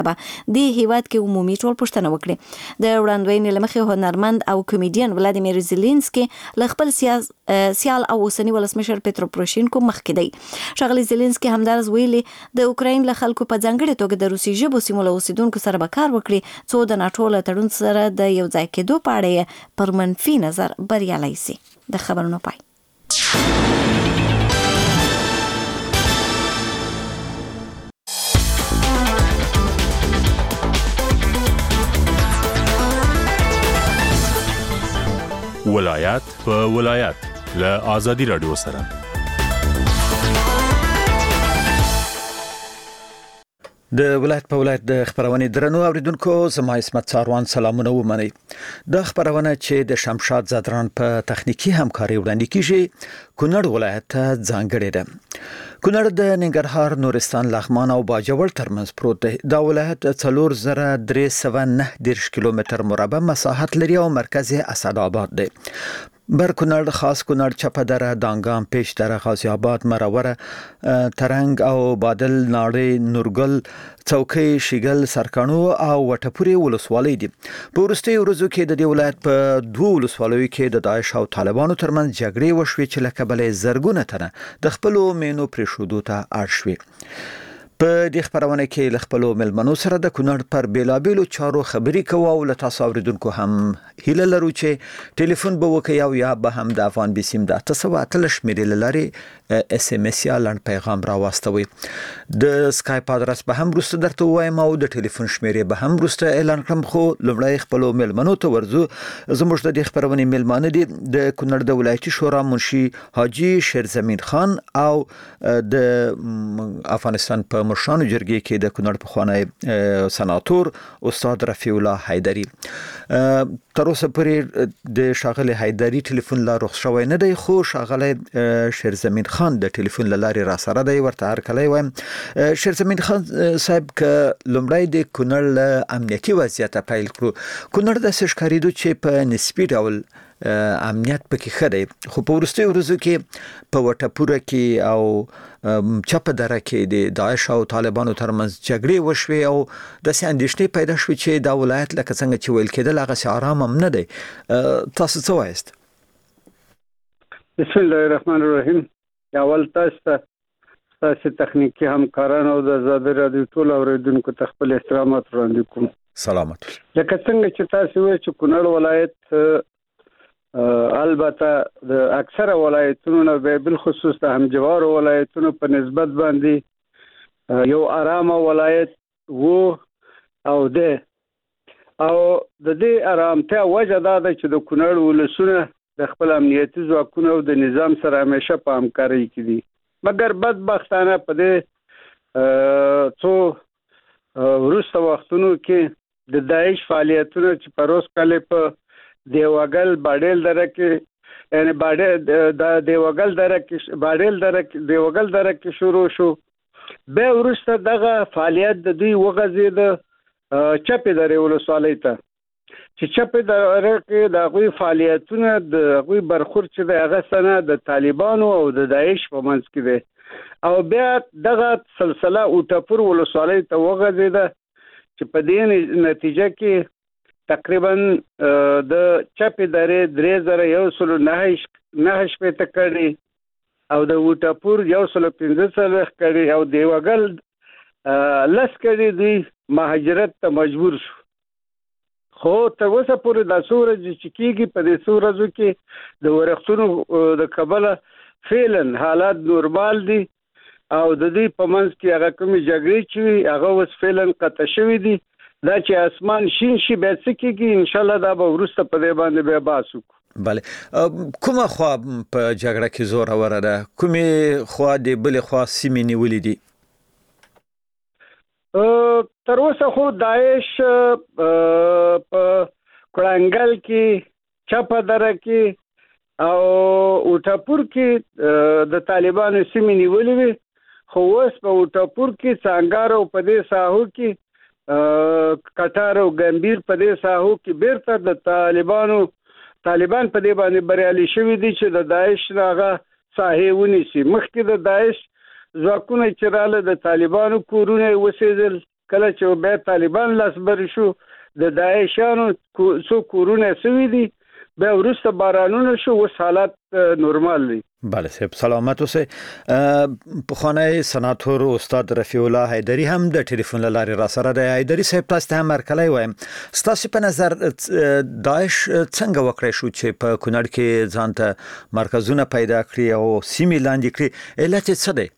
د هیواد کې عمومي ټولپوښتنه وکړي. د وړاندوینې له مخې هنرمند او کمیډین ولادیمیر زيلنسکي له خپل سیال او اوسنی ولسمشر پیترو پروشینکو مخکې دی. ښاغلي زيلنسکي همدارس ویلي د اوکراین له خلکو په ځانګړې توګه د روسي ژبو سیمو له اوسیدونکو سره به کار وکړي څو د ناټو له تړون سره د یو ځای کېدو په اړه پر منفي نظر بریالي سي. د خبرونو پای. ولایت په ولایت له آزادي رادیو سره. د ولایت په ولایت د خبرونې درنو اوریدونکو، زما اسمت ساروان سلامونه ومني. د خبرونه چې د شمشاد زادران په تخنیکی همکاري وړاندې کیږي کونړ ولایت ته ځانګړې ده. کونړ د ننګرهار، نورستان، لغمان او باجوړ ترمنځ پروت دی. دا ولایت 4309 کیلومتر مربع مساحت لري او مرکز یې اسداباد دی. بر کونړ، خاص کونړ، چپه دره، دانګام، پیش دره، غازی آباد، مروره، ترنګ او بادل، ناړې، نورګل، څوکۍ، شیګل، سرکانو او وټپوري ولسوالۍ دي. په وروستیو ورځو کې د دې ولایت په دوه ولسوالیو کې د داعش او طالبانو ترمنځ جګړې وشوې چې له کبله زرګونه تنه د خپلو مینو پرېښودو ته اړ شوې. په دې خبرونه کې له خپلو ملمنو سره د کونړ پر بیلابیلو چارو خبرې کوو او له تاسو اوریدونکو هم هیله لرو چې ټلیفون به وکړئ او یا به هم د افغان بسیم د 913 شمیرې له لارې اس ام اس یا لنډ پیغام راواستوي. د سکایپ ادرس به هم وروسته درته وایم او د ټلیفون شمیرې به هم وروسته اعلان کړم، خو لومړی خپلو ملمنو ته ورځو. زموږ د دې خبرونې ملمانه دي د کونړ د ولایتي شورا منشي حاجی شیرزمین خان او د افغانستان په مشرانو جرګې کې د کونړ پخوانی سناتور استاد رفیع الله حیدری. تر اوسه پورې د شاغله حیدری ټلیفون لا رخص شوی نه دی، خو شاغله شیرزمین خان د ټلیفون لاري را سره دی. ورته هر کله وایم شیرزمین خان صاحب ک لومړی د کونړ له امنیتي وضعیت پیل کړو. کونړ د سشکاریدو چې په نسبی ډول امنیت پکې خره، خو په ورستي ورځو کې په وټپوره کې او چپ دره کې د داعش او طالبانو ترمنځ جګړې وشوي او د اندېښنې پیدا شوې چې دا ولایت لکه څنګه چې ویل کېدل هغه سي آرام هم نه دی. تاسو څه وایست؟ بسم الله الرحمن الرحیم. اول تاسو تخنیکی همکاران او د آزادي رادیو ټول اوریدونکو ته خپل احترامات وړاندې کوم. سلامت. لکه څنګه چې تاسو وایئ چې کونړ ولایت البته د اکثره ولایتونو نه بالخصوص د همجوار ولایتونو په نسبت باندې یو آرام ولایت وو او د دې آرامتیا وجه دا ده چې د کونړ ولسونه د خپل امنیتي ځواکونو او د نظام سره همیشه په همکارۍ کې دي. مګر بدبختانه په دې څو وروسته وختونو کې د داعش فعالیتونو چې پروس کله په دیوګل باډیل دره کې یعنی د دیوګل دره کې شروع شو. به ورسته دغه فعالیت د دوی وغځید چپې درې ولسوالۍ ته، چې چپې دره کې د هغوی فعالیتونه د هغوی برخورد چې د هغه سنه د طالبانو او د داعش په منځ کې دی او بیا دغه سلسله اوټپور ولسوالۍ ته وغځیده چې په دې نتیجه کې تقریبا د چپې درې 3109 شپېته کړي او د وټپور 115 کړي او دیوګل 10 کړي دوی مهاجرت ته مجبور شو. خو تر اوسه پورې د سورج چې کېږي په دې سورجو کې د ورښتونو د کبله فعلا حالات نورمال دي او د دې په منځ کې هغه کومې جګړې چې هغه اوس فعلا قطع شوي دي. دا چې اسمان شین شي بیا څه کېږي ان شاء الله دا به وروسته په دې باندې بیا بحث وکړو. بله، کومه خوا په جګړه کې زوروره ده؟ کومې خوا د بلې خوا سیمې نیولې دي؟ تر اوسه خو داعش په کړنګل کې، چپه دره کې او اوټپور کې د طالبانو سیمې نیولې وي، خو اوس په اوټپور کې څانګار او په دې ساحو کې کټار او ګمبیر په دې ساحو کې بیرته د طالبان په دې باندې بریالي شوي دي چې د داعش هغه ساحې ونیسي. مخکې د داعش ځواکونه چې راله د طالبانو کورونه وسېدل، کله چې به طالبان لاسبر شو د داعشانو څو کورونه سوي دي به ورسته بارانونه شو و حالات نورمال دي. بله صاحب سلامت اوسئ. پخوانی سناتور استاد رفیع الله حیدری هم د ټلیفون لارې را سره دی. حیدری صاحب تاسو ته هم هرکلی وایم. ستاسو په نظر داعش څنګه وکړی شو چې په کونړ کې ځان ته مرکزونه پیدا کړي او سیمې لاندې کړي؟ علت یې څه دی؟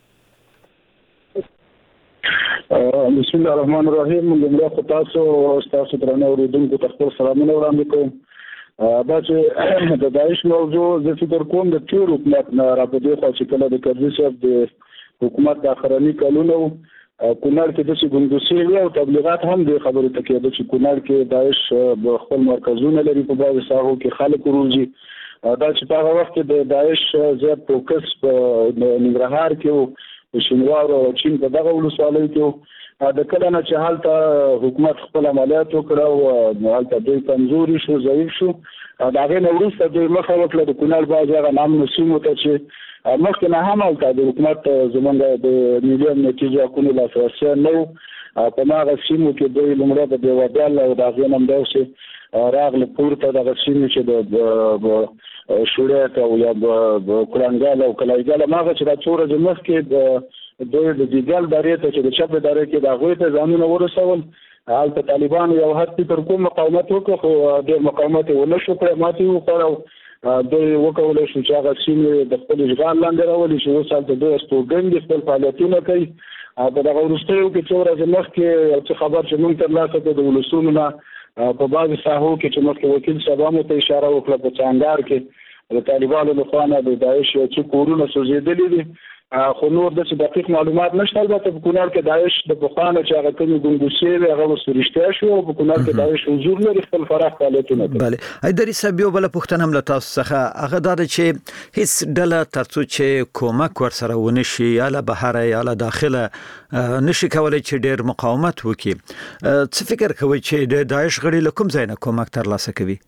بسم الله الرحمن الرحیم. لومړی خو تاسو درنو اوریدونکو ته خپل سلامونه وړاندې کوم. دا چې د داعش موضوع زه فکر کوم د تیر حکومت نه راپدې خو چې کله د کرزي صاحب د حکومت د اخرنی کلونو کونړ کې د ګنګوسي او تبلیغات هم د خبرو ته کېده چې کونړ کې داعش خپل مرکزونه لري په بعض ساحو کې خلک روزي. دا چې په هغه وخت کې د داعش زیات فوکس په ننګرهار کې او شینوار او چین په دغه ولسوالیو کې د کله نه چې حالت حکومت خپل عملیات وکړ او حالت دوی کمزوري شو ضعیف شو دا غي نو وروسته د مخه وکړه د کونړ باز هغه نام نسیمو ته چې مخکې نه هم حالت د حکومت زمونږ د میلیون نتیجه کونی لاسرسي نو په هغه سیمو کې دوی لمړه د دیوادال او د غي نام داسې راغله پورته د سیمو چې د شوړه او یا د کورنګال او کلایګال ماغه چې د څوره د مخ کې دوی د دیګل دارې ته چې د چپ دارې کې د غوي ته ځانونه ورسول حالت طالبان یو حد پر کوم مقاومت وکړ خو د مقاومت ونه شو کړی ماتي وکړو دوی وکول شو چې هغه سیمې د خپل اشغال لاندې راولي چې وسال ته دوی استوګنګ خپل فعالیتونه کوي په دغه وروستیو کې څو ورځې مخکې یو څه خبر چې موږ ترلاسه کړو د ولسونو نه په بعض ساحو کې چې مخکې وکیل صاحب ته اشاره وکړه په څنګار کې د طالبانو لخوا نه د داعش چې کورونه سوځېدلي دي خو نور د دقیق معلومات نشته. البته په کونړ کې داعش د پخوانه چې هغه کومې ګنګوسې هغه وسرشته شو او په کونړ کې داعش حضور لري خپل فراخ فعالیتونه کوي. بله حیدری صاحب یو بل پوښتنه هم له تاسو څخه هغه دا ده چې هیڅ ډله ترڅو چې کومک ورسره ونشي یا له بهر یا له داخله نشي کولای چې ډېر مقاومت وکړي. څه فکر کوئ چې د داعش غړي له کوم ځای نه کومک ترلاسه کوي؟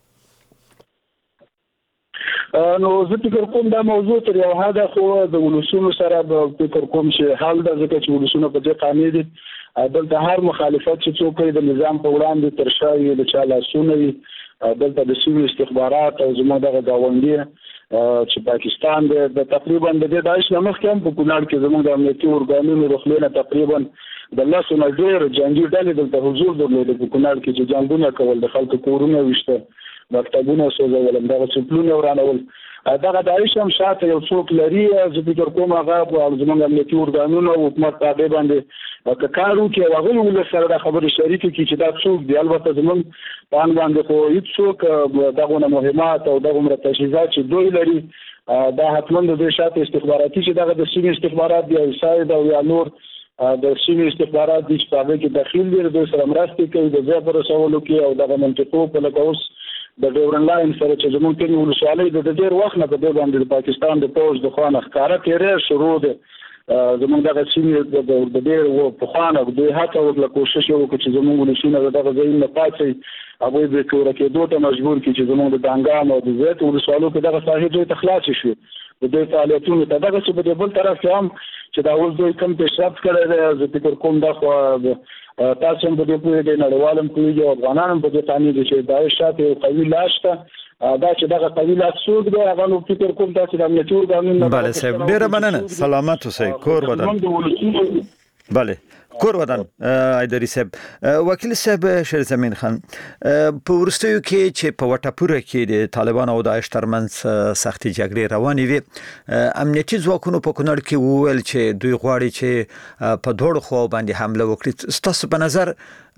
نو زه فکر کوم دا موضوع تر یو حده خو د ولسونو سره به فکر کوم چې حال د ځکه چې ولسونو په دې قانې دي دلته هر مخالفت چې څوک کوي د نظام په وړاندې تر شا د چا لاسونه وي دلته د سیمې استخبارات او زموږ دغه ګاونډي چې پاکستان د تقریبا د داعش نه مخکې هم په کونړ کې زموږ د امنیتي ارګانونو د خلینو تقریبا د لاسو نه ډېر جنگي ډلې دلته حضور درلود په کونړ کې چې جنگونه کول د خلکو کورونه وشته مکتبونه سوځول دغه سپلونه ورانول دغه داعش هم شاته یو څوک لري. زه فکر کوم هغه زموږ امنیتي ارګانونو او حکومت تابع باندې کارو کې هغه ول سره د خبرې شریکه کې چې دا څوک دی. البته زموږ په ان باندې خو هیڅ څوک دغه مهمات او دغه تجهیزات چې دوی لري دا حتماً د شاته استخباراتي چې دغه د سیمې استخبارات دی ساید او یا نور د سیمې استخبارات د شپږ کې داخل دي د سره مرستې کوي د ځای پر رسولو کې او دغه منطقو په لکه اوس د ډیورن لاین سره چې زموږ کې ولسوالۍ د ډېر وخت نه په دې باندې د پاکستان د پوز د خوانه ښکارا تیرې شروع ده زموږ دغه سیمې د ډېر په خوانه د هڅه وکړه کوشش وکړي چې زموږ ولسونه دغه ځای نه پاتې هغه د کور کې دوه مجبور کړي چې زموږ د دانګام او د زیات ولسوالو کې دغه ساحې دوی تخلاص شي د دې فعالیتونو ته دغه څه په بل طرف کې هم چې دا اوس دوی کم پیشرفت کړی دی. زه فکر کوم دا خو تاسو هم په دې پوهیږئ نړیوالم پوهیږي او افغانان هم په دې باندې دي چې داعش شاته یو قوي لاس شته دا چې دغه قوي لاس څوک دی هغه نو فکر کوم تاسو د امنیتي ارګانونو بله صاحب ډېره مننه سلامت اوسئ کور ودان. بله کور ودان حیدری صاحب. وکیل صاحب شیر زمین خان په وروستیو کې چې په وټپوره کې د طالبان او داعش ترمنځ سختي جګړې روانې وي امنیتي ځواکونو په کونړ کې وویل چې دوی غواړي چې په دوړو خو باندې حمله وکړي. ستاسو په نظر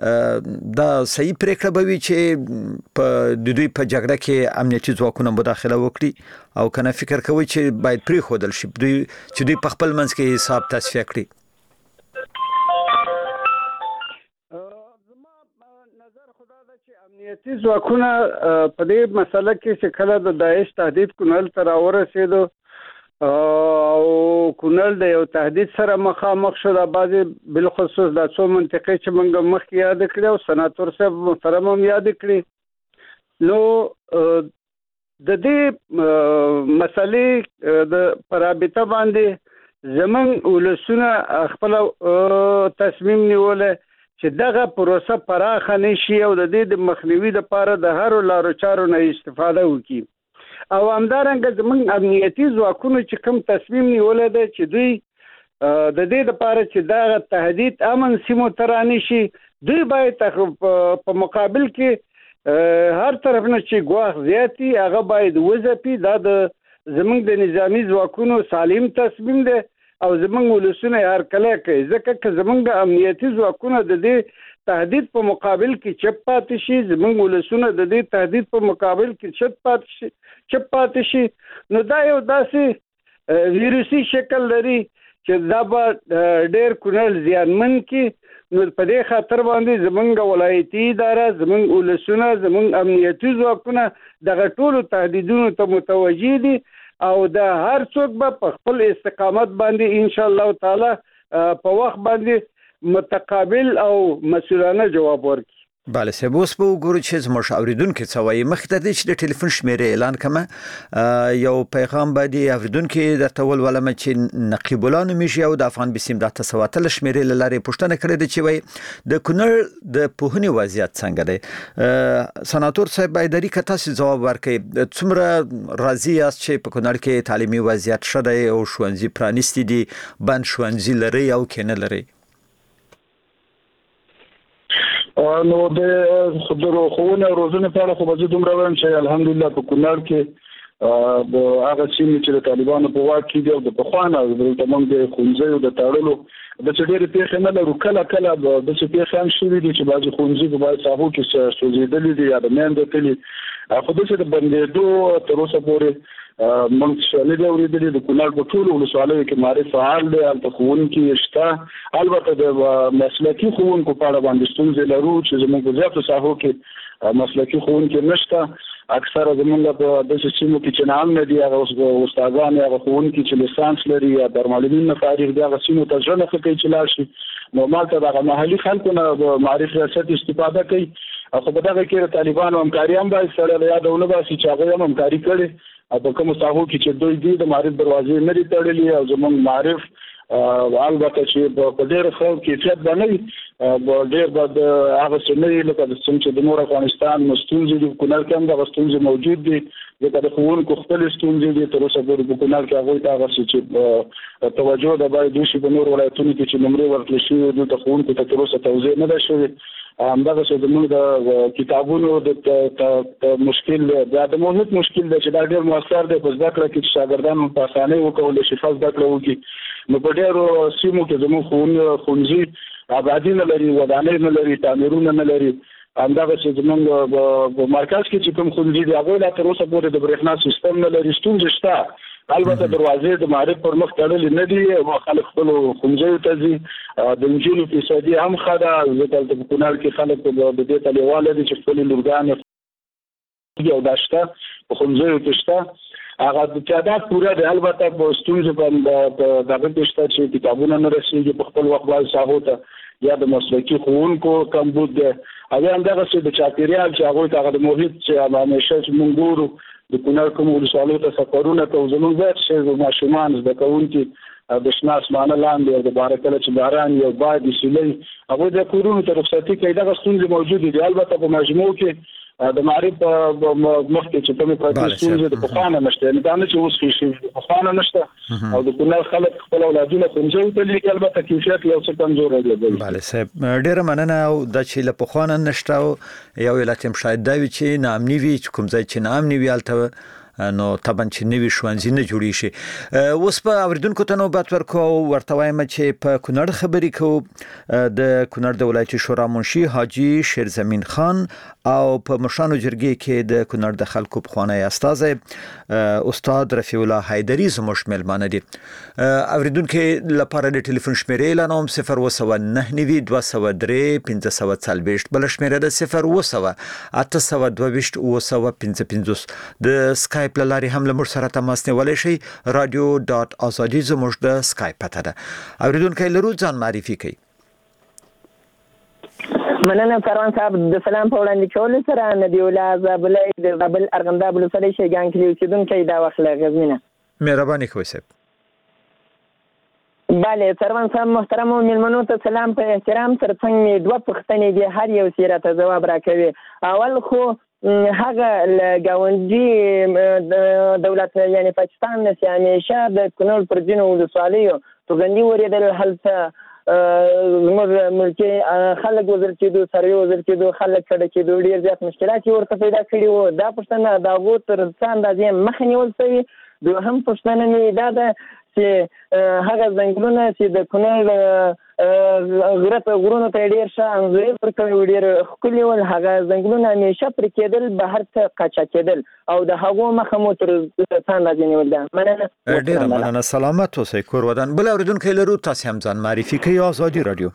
دا صحیح پریکړه به وي چې په دوی په جګړه کې امنیتي ځواکونه مداخله وکړي او کنه فکر کوي چې باید پریښودل شي دوی چې دوی په خپل منځ کې حساب تصفیه کړي؟ امنیتي ځواکونه په دې مسله کې چې کله د داعش تهدید کونړ ته راورسېدو او کونړ د یو تهدید سره مخامخ شو د بعضې بالخصوص د څو منطقې چې موږ مخکې یاد کړې او سناتور صاحب محترم هم یاد کړې نو د دې مسلې د پرابطه باندې زمونږ ولسونه خپل تصمیم نیوله چې دغه پروسه پراخه نشي او د دې د مخنیوي لپاره د هر لارو چارو نه استفاده وکړي او همدارنګه زمونږ امنیتي ځواکونو چې کوم تصمیم نیوله ده چې دوی د دې لپاره چې دغه تهدید امن سیمو ته رانشي دوی باید په مقابل کې هر طرف نه چې ګواښ زیاتی هغه باید وځپي دا د زمونږ د نظامی ځواکونو سالم تصمیم ده او زمونږ ولسونه هر کله کوي ځکه چې زمونږ امنیتي ځواکونه د دې تهدید په مقابل کې چپ پاتې شي زمونږ ولسونه د دې تهدید په مقابل کې چپ پاتې شي نو دا یو داسې ویروسي شکل لري چې دا به ډېر کونړ زیانمن کې نو په دې خاطر باندې زمونږ ولایتي اداره زمونږ ولسونه زمونږ امنیتي ځواکونه دغه ټولو تهدیدونو ته متوجه دي او د هر څوک به په خپل استقامت باندې ان شاء الله تعالی په وخت باندې متقابل او مسؤلانه جواب ورکړي بله سه اوس به وګورو چې زموږ اوریدونکو څه وایي مخکې د چې د ټلیفون شمیرې اعلان کړم یو پیغام باندې اوریدونکو درته ولولم چې نقیب الله نومیږي او د افغان بسیم د تسواتل شمیرې لارې پوښتنه کړې ده چې وایي د کونړ د پوهنې وضعیت څنګه دی سناتور صاحب باید لري که تاسو ځواب ورکړئ څومره راضي یاست چې په کونړ کې تعلیمي وضعیت ښه دی او ښوونځي پرانیستي دي بند ښوونځي لري او که نه لري نو د خودرو روزنه په اړه خو به دومره وایم چې الحمدلله په کونړ کې د هغه سیمې چې د طالبانو په واک کې دي او د پخوانه د تمام د ښوونځیو د تړلو د ډېرې پیښې نه لرو کله د څه پیښې هم شوي دي چې بعضې ښوونځي په بعضې ساحو کې سوځېدلي دي یا د میندو تلي خو داسې د بندېدو تر اوسه پورې موږ شالې دی اورېدلې د کونړ په ټولو ولسوالیو کې معرف فعال دی هلته ښوونکي شته البته د مسلکي ښوونکو په اړه باندې ستونزې لرو چې زموږ په زیاتو ساحو کې مسلکي ښوونکي نشته اکثره زموږ په داسې سیمو کې چې نام نه دي هغه استادان هغه ښوونکي چې لیسانس لري یا درمعلمین نه فارغ دي هغه سیمو ته ژر نه ښه کوي چې لاړ شي نو مالته دغه محلي خلکو نه د معرف ریاست استفاده کوي خو په دغه کې د طالبانو همکاري هم باید سړی له یاده ونه باسي چې هغوی هم همکاري کړې او په کومو ساحو کې چې دوی دي د معرف دروازې نه دي تړلي او زموږ معرف البته چې په ډېر ښه کیفیت باندې ډېر به هغه څه نه وي لکه څنګه چې د نور افغانستان ستونزې دي کونړ کې هم دغه ستونزې موجود دي ځکه د ښوونکو خپلې ستونزې دي تر اوسه پورې په کونړ کې هغوی ته هغه څه چې توجه ده باید وشي په نورو ولایتونو کې چې نمرې ورکړل شوي دلته ښوونکو ته تر اوسه توضیح نه ده شوې همدغه څه زموږ د کتابونو د مشکل دی د محیط مشکل دی چې دا ډېر مؤثر دی په زده کړه کې چې شاګردان په اسانۍ وکولی شي ښه زده کړه وکړي نو په ډېرو سیمو کې زموږ ښوونځي آبادي نه لري ودانۍ نه لري تعمیرونه نه لري همدغه چې زموږ په مرکز کې چې کوم ښوونځي دي هغوی لا تر اوسه پورې د برېښنا سیستم نه لري ستونزې شته البته دروازې د معرف پر مخ تړلې نه دي او خلک خپلو ښوونځیو ته ځي د نجونو فیصدي هم ښه ده ځکه هلته په کونړ کې خلک د دې ته لیواله دي چې خپلې لورګانې او دا شته په ښوونځیو کې شته هغه د تعداد پوره دی البته په ستونزو په دغه کې شته چې کتابونه نه رسېږي په خپل وخت باندې ساحو ته یا د مسلکي ښوونکو کمبود دی او یا همدغسې د چاپېریال چې هغوی ته هغه د محیط چې همیشه چې مونږ ګورو د کونړ کوم ولسوالیو ته سفرونه کوو زموږ زیات شی ماشومان زده کوونکي د شنه اسمانه لاندې او د باره کله چې باران یو باد سیلۍ هغوی د کورونو ته رخصتي کوي دغه ستونزې موجودې دي البته په مجموع کې د معرف مخکې چې کومې پرتې ستونزې د پخوانه نشته یعنې دا نه چې اوس ښې شوي د پخوانه نشته او د کونړ خلک خپل اولادونه ښوونځیو ته لیږي البته کیفیت یو څه کمزوری دی بله صاحب ډېره مننه او دا چې له پخوانه نشته او یو علت هم شاید دا وي چې ناامني وي چې کوم ځای چې ناامني وي هلته نو طبعا چې نوي ښوونځي نه جوړېږي شي اوس په اوریدونکو ته نوبت ورکو ورته وایم چې په کونړ خبرې کوو د کونړ د ولایتي شورا منشي حاجي شیرزمین خان او په مشرانو جرګې کې د کونړ د خلکو پخوانی استازی استاد رفیع الله حیدري زموږ میلمانه دي اوریدونکو لپاره د ټلیفون شمیرې اعلانوم 029 203 1540 بل شمیره ده 0 822 955 د سکایپ لاري هم لمر سره تماس نیولای شي radio.azadi زموږ د سکایپ پته ده اوریدونکو لرو ځان معرفي کوي مننه کاروان صاحب د سلام په وړاندې کولو سره نبی الله زابلې د زابل ارغنداب ولسوالۍ شیګان کلی اوسیدونکی دا وخت له غزنینه مهرباني کوئ صاحب بله سروان صاحب محترم مېلمنو ته سلام په احترام. ترڅنګ مې دوه پوښتنې دي، هر یو یې راته جواب راکوي. اول خو هغه ګاونډي دولت یعنی پاکستان نه چې همیشه د کونړ پر ځینو ولسوالیو توغندي ورېدل، هلته زموږ ملکي خلک وزر کېدو، څاروي وزر کېدو، خلک کډه کېدو، ډېر زیات مشکلات یې ورته پیدا کړي وو. دا پوښتنه د هغو تر څه اندازې مخه نیول شوي. دوهم پوښتنه مې دا ده چې هغه ځنګلونه چې د کونړ غره په غرونو ته ډېر ښه انځورې ورکوي، ډېر ښکلي ول، هغه ځنګلونه همیشه پرې کېدل، بهر ته قاچا کېدل او د هغو مخه مو تر څه اندازې نیول ده. مننه. ډېره مننه. سلامت اوسئ کور ودان. بل اورېدونکی لرو، تاسې هم ځان معرفي کوئ. آزادي راډیو.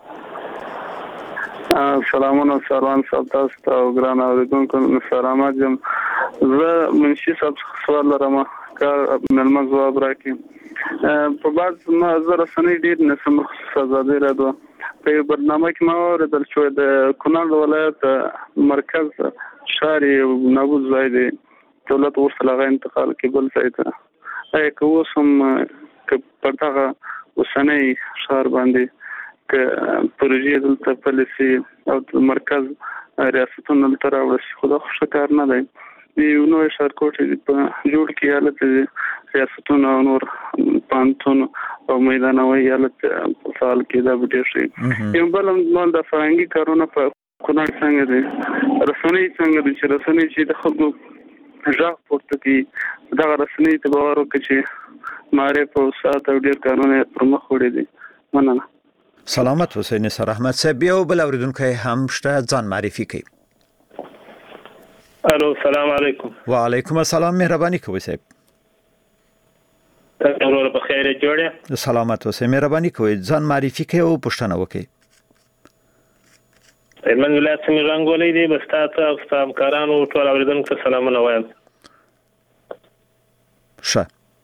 سلامونه سروان صاحب تاسو ته او ګران اوریدونکو سلامات یم. زه منشي صاحب سوال لرم، کار مېلمه ځواب راکړي. په بعض زه رسنۍ ډېر نسم آزادي راډیو په برنامه کې ما اورېدل چې د کونړ ولایت مرکز ښار یو نابود ځای دی، دولت ورسره هغه انتقال کې بل ځای ته. ایا که اوس هم که په دغه اوسنی ښار باندې که پروژې دلته پالیسي او مرکز ریاستونه دلته راوړل شي، خو دا ښه کار نه دی. یو نوی ښارګوټی په جوړ کې ایالت ریاستونه او نور پوهنتون او میدانوي ایالت فعال کې دا به ډېر ښه. یو بل هم د فرهنګي کارونه په کونړ څنګه دي، رسنۍ څنګه دي چې رسنۍ چې د خلکو غږ پورته کوي، دغه رسنۍ ته باور وکړي چې معرف او ساعت او ډېر کارونه پر مخ وړي دي. مننه. سلامت اوسئ نثار احمد صاحب. یو بل اورېدونکی هم شته، ځان معرفي کوي. الو سلام علیکم. وعلیکم السلام. مهرباني کوئ صاحب. تاسو په خیر جوړه. سلامت اوسئ. مهرباني کوئ ځان معرفي کوئ او پوښتنه وکړئ. من ولایت څنګه رنګولې دي، بس تاسو او همکارانو ټول اوریدونکو ته سلامونه وایم. ښه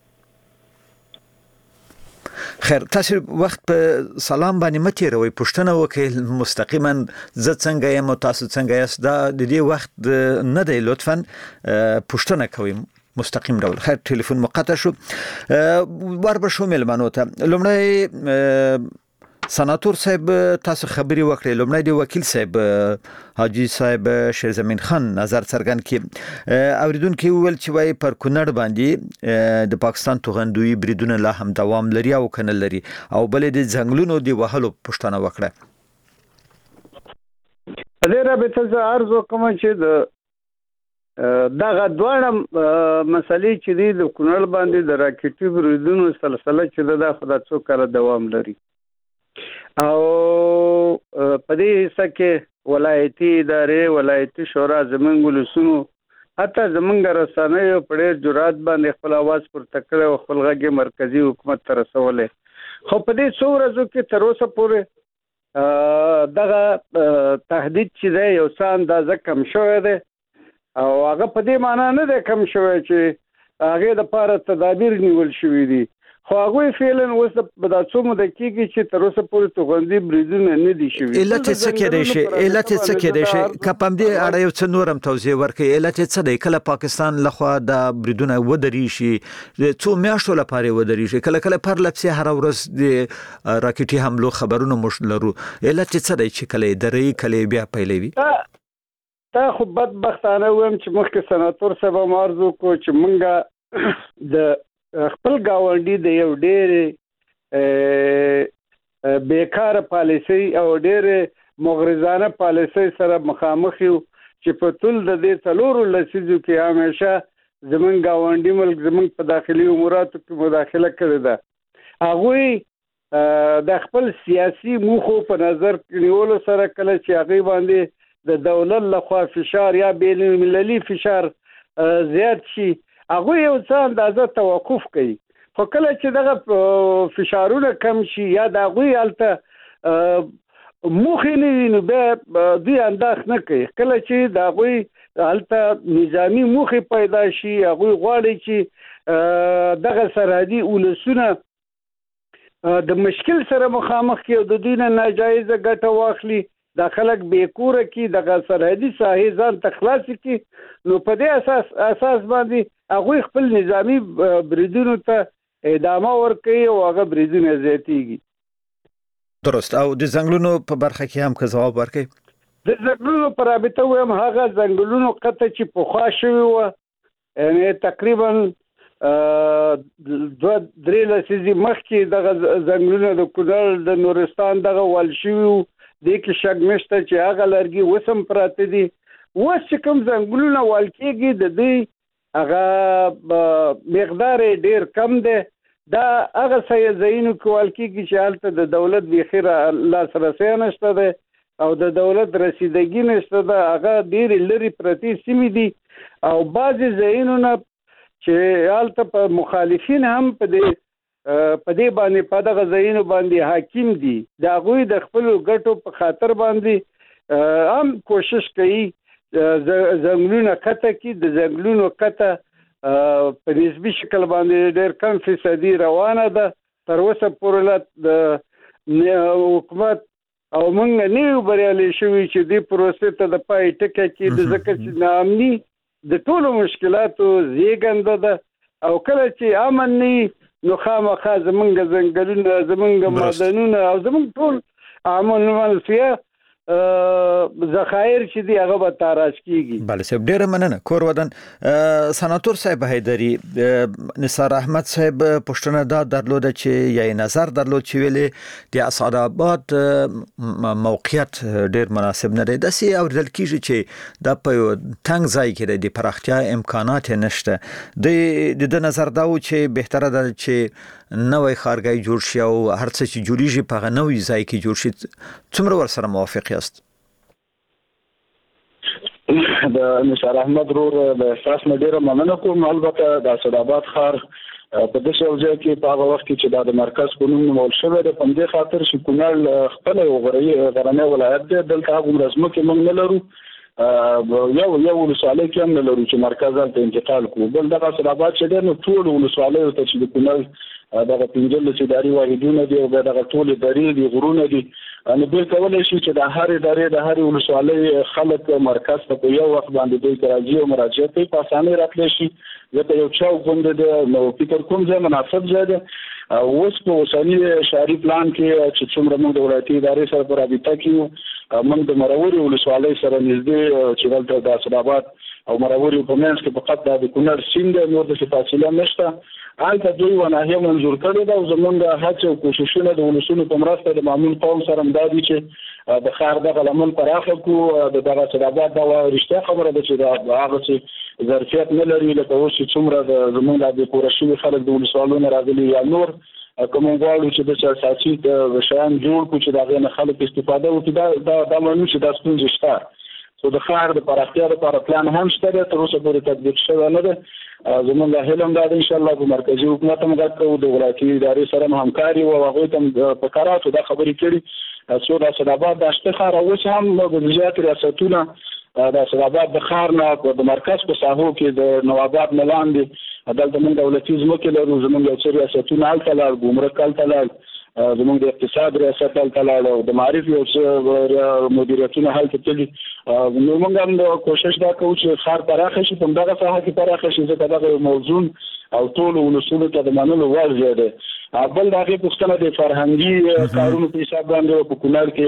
خیر، تاسو وخت په سلام باندې متیروي، پوښتنه وکړئ مستقیما زه څنګه یم او تاسو څنګه یاست. دا د دې وخت نه دی، لطفا پوښتنه کوئ مستقیم ډول. خیر ټلیفون مقطع شو. وربشو مېلمنو ته لومړی سناتور صاحب تاسو خبري وکړې، لومړی دی وکیل صاحب حاجی صاحب شیر زمین خان نظر څرګند کړي. اوریدونکو ویل چې وای پر کونړ باندې د پاکستان توغندوی بریدونه لا هم دوام لري او کنه لري، او بل د ځنګلونو دی وهلو پښتنه وکړه. دې رابطه زه عرض وکم چې دغه دوه مسلې چې د کونړ باندې د راکټي بریدونو سلسله چې د خدای څو کال دوام لري، او په دې حصہ کې ولایتي ادارې، ولایتي شورا، زمونږ ولسونو، حتی زمونږ رسنیو په ډېر جرأت باندې خپل اواز پورته کړی او خپل غږ مرکزي حکومت ته رسولی. خو په دې څو ورځو کې تر اوسه پورې دغه تهدید چې دی یو څه اندازه کم شوی دی، او هغه په دې معنا نه دی کم شوی چې هغې دپاره تدابیر نیول شوي دي، خو هغوی فعلا اوس په دا څو موده کېږي چې تر اوسه پورې توغندي بریدونه نه دي شوي. علت یې څه کېدی شي؟ که په همدې اړه یو څه نور هم توضیح ورکړئ. علت یې څه دی؟ کله پاکستان لخوا دا بریدونه ودرې شي، څو میاشتو لپاره ودرې شي، کله کله پرلپسې هره ورځ د راکټي حملو خبرونه موږ لرو. علت یې څه دی چې کله یې درې کله یې بیا پیلوي؟ دا خو بدبختانه وایم چې مخکې سناتور صاحب هم عرض وکړو چې موږ د خپل ګاونډي د یو ډېرې بیکاره پالیسۍ او ډېرې مغرضانه پالیسۍ سره مخامخ یو چې په ټول د دې څلورو لسیزو کې همیشه زمونږ ګاونډي ملک زمونږ په داخلي اموراتو کې مداخله کړې ده. هغوی د خپل سیاسي موخو په نظر نیولو سره کله چې هغوی باندې د دولت لخوا فشار یا بین المللي فشار زیات شي، هغوی یو څه اندازه توقف کوي. خو کله چې دغه فشارونه کم شي یا د هغوی هلته موخې نه وي، نو بیا دوی انداز نه کوي. کله چې د هغوی هلته نظامي موخې پیدا شي، هغوی غواړي چې دغه سرحدي ولسونه د مشکل سره مخامخ کړي او د دوی نه ناجایزه ګټه واخلي، دا خلک بیکوره کی، دغه سرحدي ساحې ځان ته خلاص کی، نو په دې اساس باندې هغوی خپل نظامی بریدونو ته ادامه ورکوي او هغه بریدونه زیاتیږي. درست. او د ځنګلونو په برخه کې هم که جواب ورکړي؟ د ځنګلونو پر رابطه وایم هغه ځنګلونو قطع چې پخوا شوي وو، یعنې تقریبا 2-3 لسیزې مخکې دغه ځنګلونه د کونړ د نورستان دغه ول شوي وو، دې کې شک نشته چې هغه لرګي اوس هم پراته دي. اوس چې کوم ځنګلونه ول کېږي د دوی هغه مقدار ډېر کم دی. دا هغه ځایونو کې ول کېږي چې هلته د دولت بیخي لاسرسی نشته دی او د دولت رسیدګي نشته ده، هغه ډېرې لرې پرتې سیمې دي او بعضې ځایونو نه چې هلته په مخالفین هم په دې باندې په دغه ځایونو باندې حاکم دي، د هغوی د خپلو ګټو په خاطر باندې هم کوشش کوي ځنګلونه قطع کړي. د ځنګلونو قطع په نسبي شکل باندې ډېر کم فیصدي روانه ده. تر اوسه پورې د حکومت او موږ نه یو بریالي شوي چې دې پروسې ته د پای ټکی کړي، ځکه چې ناامني د ټولو مشکلاتو زیږنده ده او کله چې امن نه نو خامخا زمونږ ځنګلونه، زمونږ معدنونه او زمونږ ټول منفیه ذخایر چې دی هغه به تاراج کیږي. بله صاحب، ډیره مننه. کور ودان سناتور صاحب حیدری، نثار احمد صاحب پښتنه دا درلوده چې یې نظر درلود چې ویلې د اسعدآباد موقعیت ډیر مناسب نه دی. داسې اوریدل کیږي چې دا په تنګ ځای کې د پراختیا امکانات نشته. د نظر دا و چې بهتره ده چې نوې ښارګۍ جوړ شي او هر څه چې جوړیږي په نوې ځای کې جوړ شي. څومره ورسره موافق یاست؟ د نثار احمد رور د احساس نه ډیره مننه کوم. البته د اسعدآباد ښار په داسې یو ځای کې په هغه وخت کې چې دا د مرکز په نوم نومول شوی دی، په همدې خاطر چې کونړ خپله یو غرنی ولایت دی، دلته هغومره ځمکې موږ نه لرو، یو ولسوالۍ کې هم نه لرو چې مرکز هلته انتقال کړو. بل دغه اسعدآباد چې دی نو ټولو ولسوالیو ته چې د کونړ دغه 15 اداري واحدونه دي او دغه ټولې درې دي، غرونه دي، نو دوی کولی شي چې د هرې ادارې د هرې ولسوالۍ خلک مرکز ته په یو وخت باندې دوی ته راځي او مراجعه کوي، په اسانۍ راتلی شي. ځکه یو چوک غوندې دی، نو فکر کوم ځای مناسب ځای دی. اوس په اوسني شهري پلان کې چې څومره موږ د ولایتي ادارې سره په رابطه کې یو، موږ د مروري ولسوالۍ سره نږدې چې دلته د اسعدآباد او مروري په منځ کې فقط د کونړ سیند دی، نور داسې فاصله نشته. هلته دوی یوه ناحیه منظور کړې ده او زموږ د هڅې او کوششونه د ولسونو په مرسته د معمول قوم سره هم دا دي چې د ښار دغه لمن پراخه کړو. دغه اسعدآباد دا رښتیا خبره ده چې هغه څه ظرفیت نه لري لکه اوس چې څومره زموږ د پوره شوي خلک د ولسوالونو راغلي یا نور کوم غواړو چې د اساسي شیان جوړ کړو چې د هغې نه خلک استفاده وکړي. دا معنی چې دا ستونزې شته. خو د ښار د پراختیا لپاره پلان هم شته دی، تر اوسه پورې تطبیق شوی نه دی. زموږ هیله هم دا ده انشاءالله په مرکزي حکومت هم غږ کوو، د ولایتي ادارې سره هم همکاري وو، هغوی ته هم په کراتو دا خبرې کړي څو د اسعدآباد د شته ښار اوس هم د زیات ریاستونه د اسعدآباد د ښار نه د مرکز په ساحو کې د نواباد نه لاندې دلته موږ دولتي ځمکې لرو، زموږ یو څه ریاستونه هلته لاړ، ګمرک هلته لاړ، زموږ د اقتصاد ریاست هلته لاړ او د معارف یو څه مدیریتونه هلته تللي. نو موږ هم کوشش دا کوو چې ښار پراخه شي، په همدغه ساحه کې پراخه شي، ځکه دغه یو موضوع او ټولو ولسونو ته د منلو وړ ځای دی. بل د هغې پوښتنه د فرهنګي کارونو په حساب باندې په کونړ کې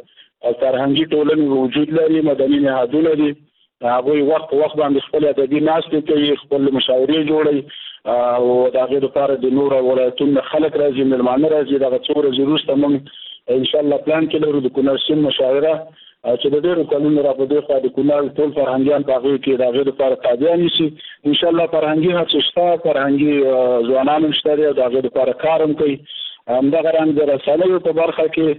فرهنګي ټولنې وجود لري، مدني نهادونه دي، هغوی وخت په وخت باندې خپل ادبي ناستې کوي، خپل مشاورې جوړوي او د هغې لپاره د نورو ولایتونو خلک راځي، مېلمانه راځي. دغه څو ورځې وروسته موږ انشاءالله پلان کې لرو د کونړ سیند مشاعره چې د ډېرو کلونو را په دې خوا د کونړ ټول فرهنګیان په هغې کې د هغې لپاره تابع نیسي. انشاءالله فرهنګي هڅې شته، فرهنګي ځوانان هم شته دی او د هغې لپاره کار هم کوي. همدغه رنګ د رسنیو په برخه کې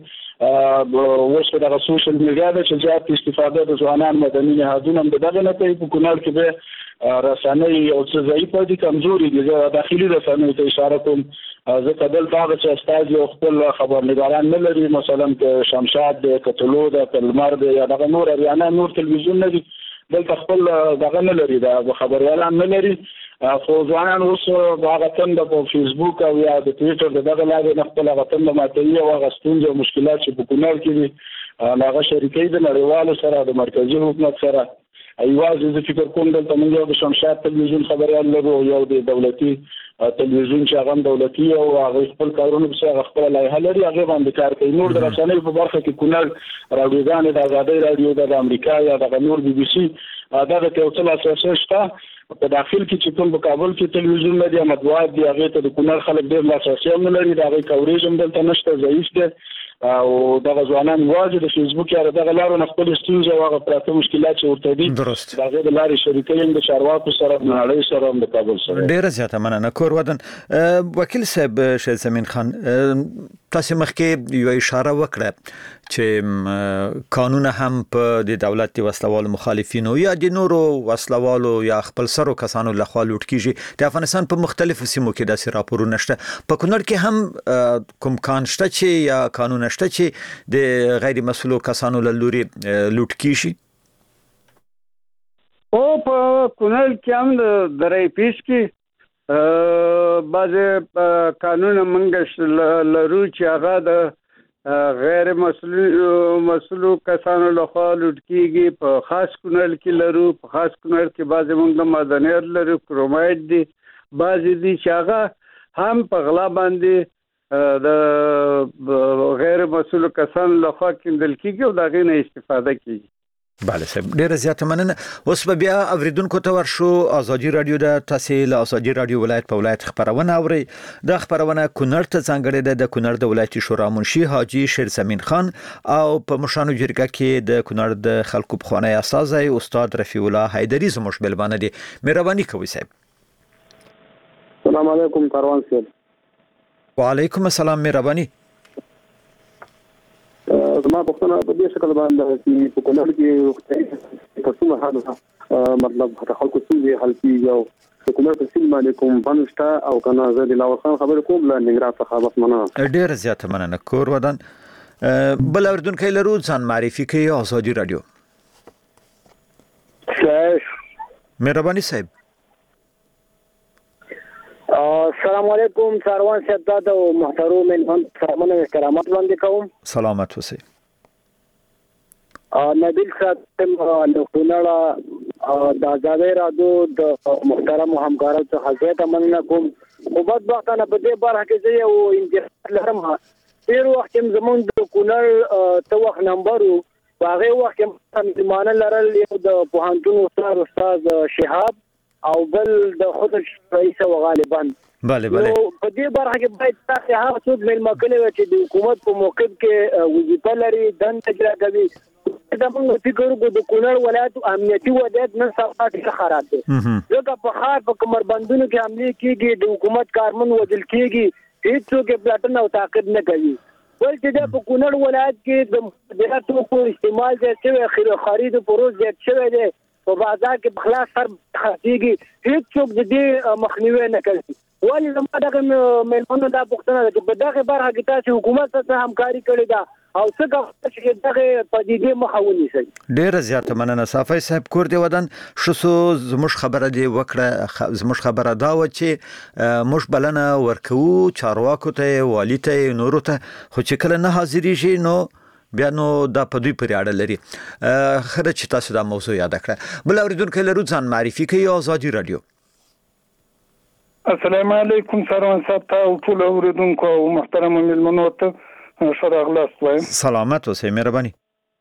اوس دغه سوشل میډیا ده چې زیات استفاده د ځوانان مدني نهادونه هم د دغه نه کوي. په کونړ کې به رسنۍ یو څه ضعیفه دي، کمزوري دي. زه داخلي رسنیو ته اشاره کوم، ځکه دلته هغه چې استازي او خپل خبرنګاران نه لري، مثلا که شمشاد دی، که طلوع ده، که لمر دی یا دغه نور اریانا نور تلویزیون نه دي، دلته خپل دغه نه لري، د خبریالان نه لري. خو ځوانان اوس هغه تنده په فیسبوک او یا د ټویټر د دغه لارې نه خپل هغه تنده ماتوي او هغه ستونزې او مشکلات چې په کونړ کې دي هغه شریکوي د نړیوالو سره، د مرکزي حکومت سره ایواز زه فکر کوم دلته موږ یو د شمشاد تلویزیون خبريال لرو یو د دولتي تلویزیون چې هغه دولتي او هغه خپل کارونه په هغه خپل لایحه لري هغه باندې کار کوي نور د رسنۍ په برخه کې کونړ رادیوګان د آزادۍ رادیو د امریکا یا د نور بي بي سي دا د یو څه اساسي شته په داخل کې چې کوم په کابل کې تلویزیون لري مطبوعات دی هغه ته د کونړ خلک ډېر لاسرسي هم لري دا غي کوریج هم دلته نشته ضعیف دی او دغه ځوانان واجب د فیسبوک یا دغه لارو خپل ستونزې او هغه پراته مشکلات چې ورته دي دغه د لارې شریکې د چارواکو سره د نړۍ سره د کابل سره ډېر زیاته مننه کور ودان وکیل صاحب شهید زمین خان تاسو مخکې یو اشاره وکړه چې قانون هم په د دولت وسلوال مخالفینو یا د نورو وسلوالو یا خپل سرو کسانو لخوا لوټ کیږي د افغانستان په مختلفو سیمو کې داسې راپورونه شته په کونړ کې هم کوم کان شته چې یا قانون شته چې د غیر مسؤلو کسانو له لوري لوټ کیږي او په کونړ کې هم د رای پیش کې بعض قانون منګش لرو چې هغه د غیر مسؤلو کسانو لخوا لوټ کیږي په خاص کونړ کې لرو په خاص کونړ کې بعض موږ معدنیات لرو کرومایټ دي بعض دي چې هغه هم په غلا باندې د غیر مسؤلو کسانو لخوا کیندل کیږي او دا غي نه استفاده کیږي بله صاحب ډیره زیاته مننه اوس به بیا اوریدونکو ته ورشو ازادي رادیو د تحصیل ازادي رادیو ولایت په ولایت خبرونه اوري د خبرونه کونړ ته ځانګړې ده د کونړ د ولایتي شورا منشي حاجی شیر زمین خان او په مشانو جرګه کې د کونړ د خلکو بخوانی استاد استاد رفیع الله حیدری زموږ ملبانه دي مهرباني کوي صاحب السلام علیکم کاروان صاحب وعلیکم السلام مهرباني زما پښتنه په دې شکل باندې چې په کونړ کې په څومره حال مطلب خلکو څه حل کیږي او په کونړ په سیمه باندې کوم بنسټ او کنه زه د لاور خان خبر کوم له نګران څخه بس مننه ډیر زیاته مننه کور ودان بل اردوونکو لرو ځان معرفي کوي ازادي رادیو مهرباني صاحب السلام علیکم سروان صاحب او محترم مهمان سلامونه کرامت باندې کوم سلامت اوسئ نبیل صاحب د کونړ د آزادۍ رادیو د محترم همکارانو څخه زیاته مننه کوم خو بدبختانه په دې باره کې زه یو انتقاد لرم ډېر وخت زمونږ د کونړ ته وخت نمبر و هغه وخت کې مېلمانه لرل یو د پوهنتون استاد شهاب او بل د خود رئیس او غالبان بله بله په دې برخه کې باید تاسو هغه څوک مېلمه کړي چې د حکومت په موقف کې وظیفه لري دند اجرا کوي دا موږ فکر کوو د کونړ ولایت امنیتي وضعیت نن سبا ډېر خراب دی ځکه په ښار په کمربندونو کې حمله کیږي د حکومت کارمن وژل کیږي هیڅوک پلاتن او تعقیب نه کوي ول چې د کونړ ولایت کې د مخدراتو په استعمال چې خرید پروز زیات شوی دی په بازار کې بخلاص سر خرڅيږي هیڅوک د دې مخنیوي نه کوي ولې زموږ دغه مېلمنو دا پوښتنه ده چې په دغه برخه کې تاسو حکومت سره همکاري کړې ده او څه کوي چې دغه پدیدې مخه ونیسي ډېر زیاته مننه صافي صاحب کور دی ودان شسو زموږ خبره دی وکړه زموږ خبره دا و چې موږ بلنه ورکو چارواکو ته والی ته نورو ته خو چې کله نه حاضرېږي نو بیا نو دا په دوی پورې اړه لري خره چې تاسو دا موضوع یاد کړه بل اوریدونکو لرو ځان معرفي کوي ازادي رادیو السلام علیکم سروان صاحب ته ټول اوریدونکو او محترم مېلمنو ته شراغلاست وایم سلامت اوسئ مهرباني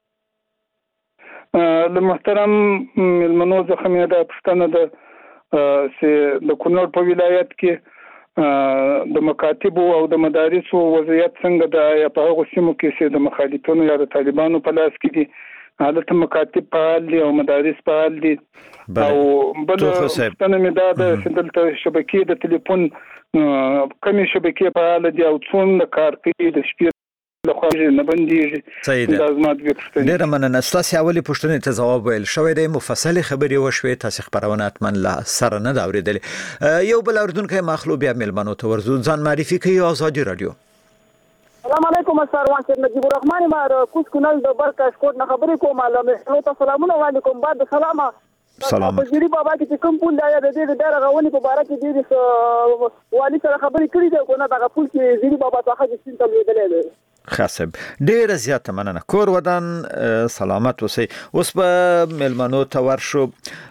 له محترم مېلمنو څخه مې دا پوښتنه ده چې د کونړ په ولایت کې د مکاتب او د مدارس وضعیت څنګه ده یا په هغه سیمو کې چې د مخالفینو یا د طالبانو په لاس کې دي حالت مکاتب فعال دي او مدارس فعال دي او بل څنګه مې دا د دلته شبکې د ټلیفون کمی شبکې فعال دي او څومره کار کوي د شپې لخوا نه بنديږي دا زما د پوښتنې ډېر مننه تاسو اولي پوښتنې ته جواب ویل شوې د مفصل خبرې وشوي تاسو خبرونه اتمن لا سره نه دا اوریدل یو بل اوردونکو مخلوب بیا ملمنو ته ورزو ځان معرفي کوي ازادي رادیو السلام علیکم سروان صاحب نجیب الرحمن ما کوس کونل د برکاش کوټ نه خبرې کوم علامه ته سلامونه علیکم بعد سلامه سلامت. په جری بابا کې کوم پول دا د دې د رغونې په اړه کې د والی سره خبرې کړې ده کو نه دا پول کې جری بابا څخه چې څنګه لیدلې ده. خاصب ډیر زیاته مننه. کور ودان سلامت اوسئ. اوس په ملمنو ته ورشو.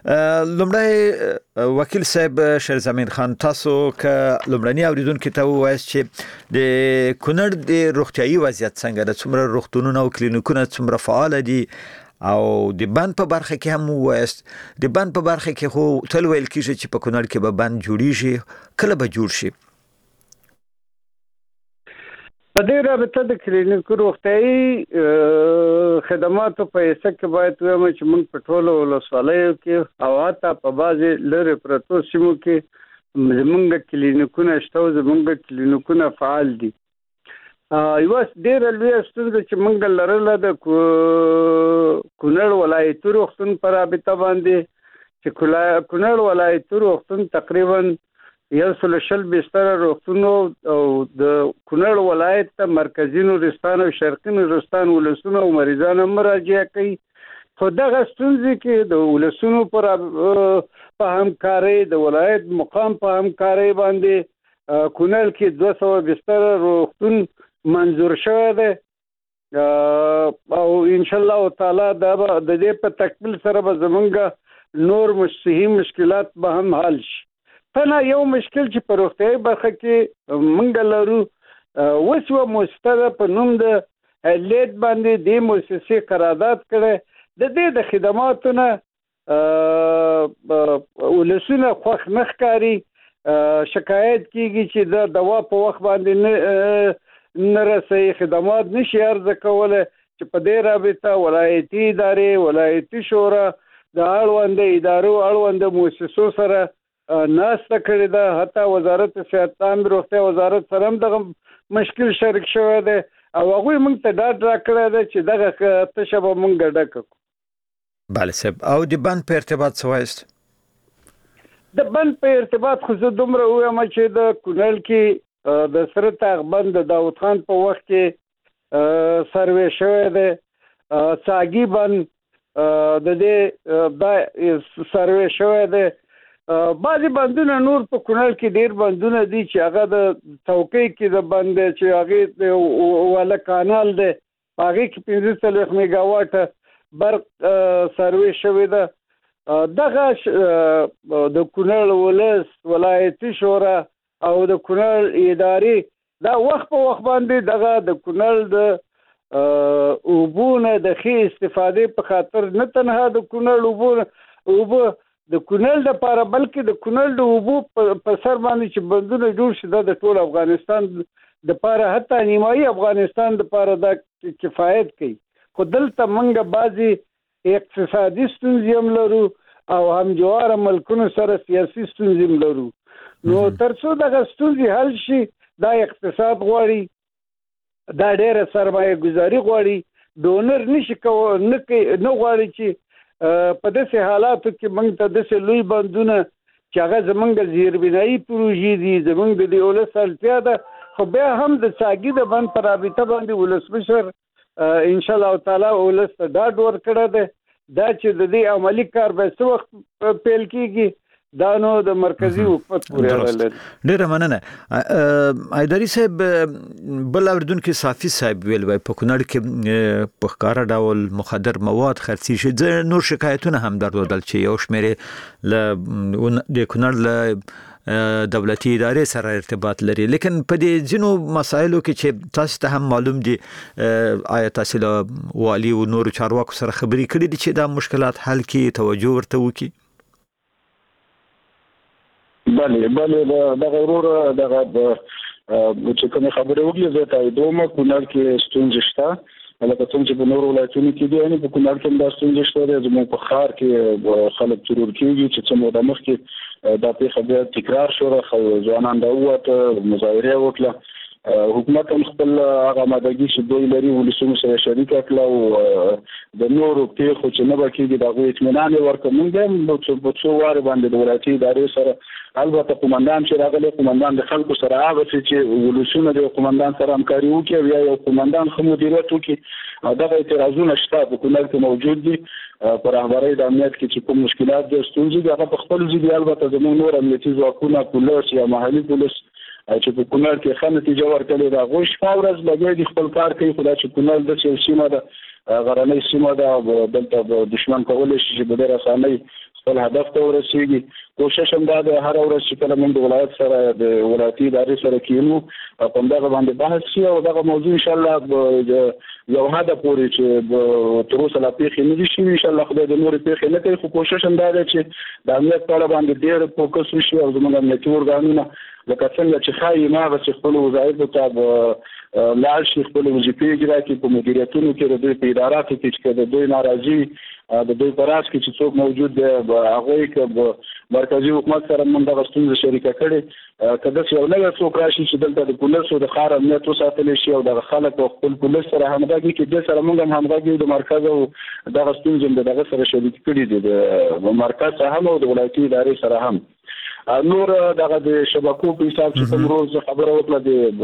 لومړی وکیل صاحب شیر زمین خان، تاسو ک لومړنی اوریدونکو ته وایي چې د کونړ د روغتيایي وضعیت څنګه ده، څومره روغتونونه او کلینیکونه څومره فعال دي، او د بند په برخه کې هم وایست. د بند په برخه کې خو تل ویل کیږي چې په کونړ کې به بند جوړیږي، کله به جوړ شي؟ په دې رابطه د کلینیک روغتيایي خدماتو په حصہ کې باید وایم چې موږ په ټولو ولسوالیو کې او حتی په بعضي لري پرتو سیمو کې زموږ کلینیکونه شته، زموږ کلینیکونه فعال دي. یو ډېر لوی ستونزه چې موږ لرله د کونړ ولایتي روغتون پر رابطه باندې چې کونړ ولایتي روغتون تقریبا 120 بستر روغتون او د کونړ ولایت ته مرکزی نورستان او شرقي نورستان ولسونه او مریضان مراجعه کوي. خو دغه ستونزې کې د ولسونو پر په همکارۍ د ولایت مقام په همکارۍ باندې کونړ کې 200 بستر روغتون منظور شوی دی او ان شاء الله تعالی دا د دې په تکمیل سره به زمونږ نور صحي مشکلات به هم حل شي. نه یو مشکل چې په روغتیايي برخه کې موږ لرو، وسو مؤسسه په نوم د لیډ باندې د مؤسسې قرارداد کړي. د دې د خدماتونه ولسونه خوښ نه ښکاري، شکایت کیږي چې د دوا په وخت باندې نه رسي، خدمات نشي عرضه کوله. چې په دې رابطه ولایتي ادارې، ولایتي شورا د اړوند ادارو اړوند مؤسسو سره ناسته کړې ده. حتی وزارت صحت عامه روغتیا وزارت سره هم دغه مشکل شریک شوی دی او هغه موږ ته ډاډ راکړی دی چې دغه تشه به موږ ډکه کړو. بله صاحب، او د بند په ارتباط څه وایست؟ د بند په ارتباط خو زه دومره ووایم چې د کونړ کې د سره تاغ بند د داود خان په وخت کې سروې شوی دی. ساګي بند د دې سروې شوی دی. بعضی بندونه نور په کونړ کې ډیر بندونه دي چې هغه د توقع کې د بند چې هغه ولا کانال دی، هغه کې 15 میگاواټ برق سروې شوی ده. دغه د کونړ ولس ولایتي شورا او د کونړ ادارې دا وخت په وخت باندې دغه د کونړ د اوبونه د ښه استفادې په خاطر نه تنها د کونړ اوبه د کونړ لپاره بلکې د کونړ د اوبو په سر باندې چې بندونه جوړ شي د ټول افغانستان د لپاره حتی نیمایي افغانستان د لپاره دا کفایت کوي. خو دلته موږ بعضي اقتصادي ستونزې هم لرو او همجواره ملکونو سره سیاسي ستونزې هم لرو. نو ترڅو دغه ستونزې حل شي دا اقتصاد غواړي، دا ډېره سرمایه گذاري غواړي. ډونر نشي نه غواړي چې په داسې حالاتو کې موږ ته داسې لوی بندونه چې هغه زمونږ زیربنایي پروژې دي، زمونږ د ولس اړتیا ده. خو بیا هم د ساګي د بند په رابطه باندې ولسمشر ان شاء الله تعالی ولس ته ډاډ ورکړی دی دا چې د دې عملی کار به څه وخت پیل کیږي، دا نو د مرکزی حکومت پورې اړه لري. ډیره مننه. ایداري صاحب، بل اوریدونکو صافي صاحب ویل وای په کونړ کې په ښکاره ډول مخدر مواد خرڅي شي. نور شکایتونه هم درلودل چې یو شمېر د کونړ له دولتي ادارې سره ارتباط لري، لیکن په دې ځینو مسایلو کې چې تاسو ته هم معلوم دي، آیا تاسو له والی او نور چارواکو سره خبرې کړې دي چې دا مشکلات حل کړي، توجه ورته وکړي؟ بله دغه وروره دغه چې کومې خبرې وکړې زه تاییدوم. کونړ کې ستونزې شته، لکه څنګه چې په نورو ولایتونو کې دي، یعنې په کونړ کې هم دا ستونزې شته دی. زموږ په ښار کې خلک ضرور کېږي چې څه موده مخکې دا پېښه بیا تکرار شوه، ځوانان راووته، مظاهرې وکړه حکومت هم خپل هغه مدګي چې دوی لري ولسمو سره شریک کړل او د نورو پیښو چې نه بکیږي دغه اطمینان ورکړ. موږ هم په څو واره باندې د ولایتي ادارې سره البته قومندان چې راغلی قومندان د خلکو سره هغه چې ولسونه د قومندان سره همکاري وکړي یا یو قومندان خو مدیریت وکړي او دغه اعتراضونه شته په کونړ کې موجود دي. پر رهبرۍ د امنیت کې چې کوم مشکلات دي ستونزې دي هغه په خپل ځای البته زموږ نور امنیتي ځواکونه پولیس یا محلي پولیس چې په کونړ کې ښه نتیجه ورکړې ده هغوی شپه ورځ لګیا دي خپل کار کوي. خو دا چې کونړ داسې سیمه ده غرنۍ سیمه ده دلته دښمن کولی شي چې په ډېر اسانۍ خپل هدف ته ورسېږي. کوشش هم دا ده هره ورځ چې کله موږ د ولایت سره د ولایتي ادارې سره کینو په همدغه باندې بحث شي او دغه موضوع انشاءالله یو حده پورې چې تر اوسه لا پیښې نه دي شوي انشاءالله خدای د نورې پیښې نه کوي. خو کوشش هم دا ده چې د امنیت په اړه باندې ډېر فوکس وشي او زموږ امنیتي ارګانونه لکه څنګه چې ښایي هغه چې خپلو وظایفو ته لاړ شي خپلې وظیفې اجرا کړي په مدیریتونو کې د دوی په اداراتو کې چې د دوی ناراضي د دوی په راس کې چې څوک موجود دی هغوی که مرکزي حکومت سره موږ دغه ستونزه شریکه کړې که داسې یو نوی څوک راشي چې دلته د پولیسو د ښار امنیت وساتلی شي او دغه خلک او خپل پولیس سره همغږي کړي دې سره موږ هم همغږي یو د مرکز او دغه ستونزې هم د دغه سره شریک کړي دي د مرکز سره هم او د ولایتي ادارې سره هم. نور دغه د شبکو په حساب چې کوم روز خبره وکړه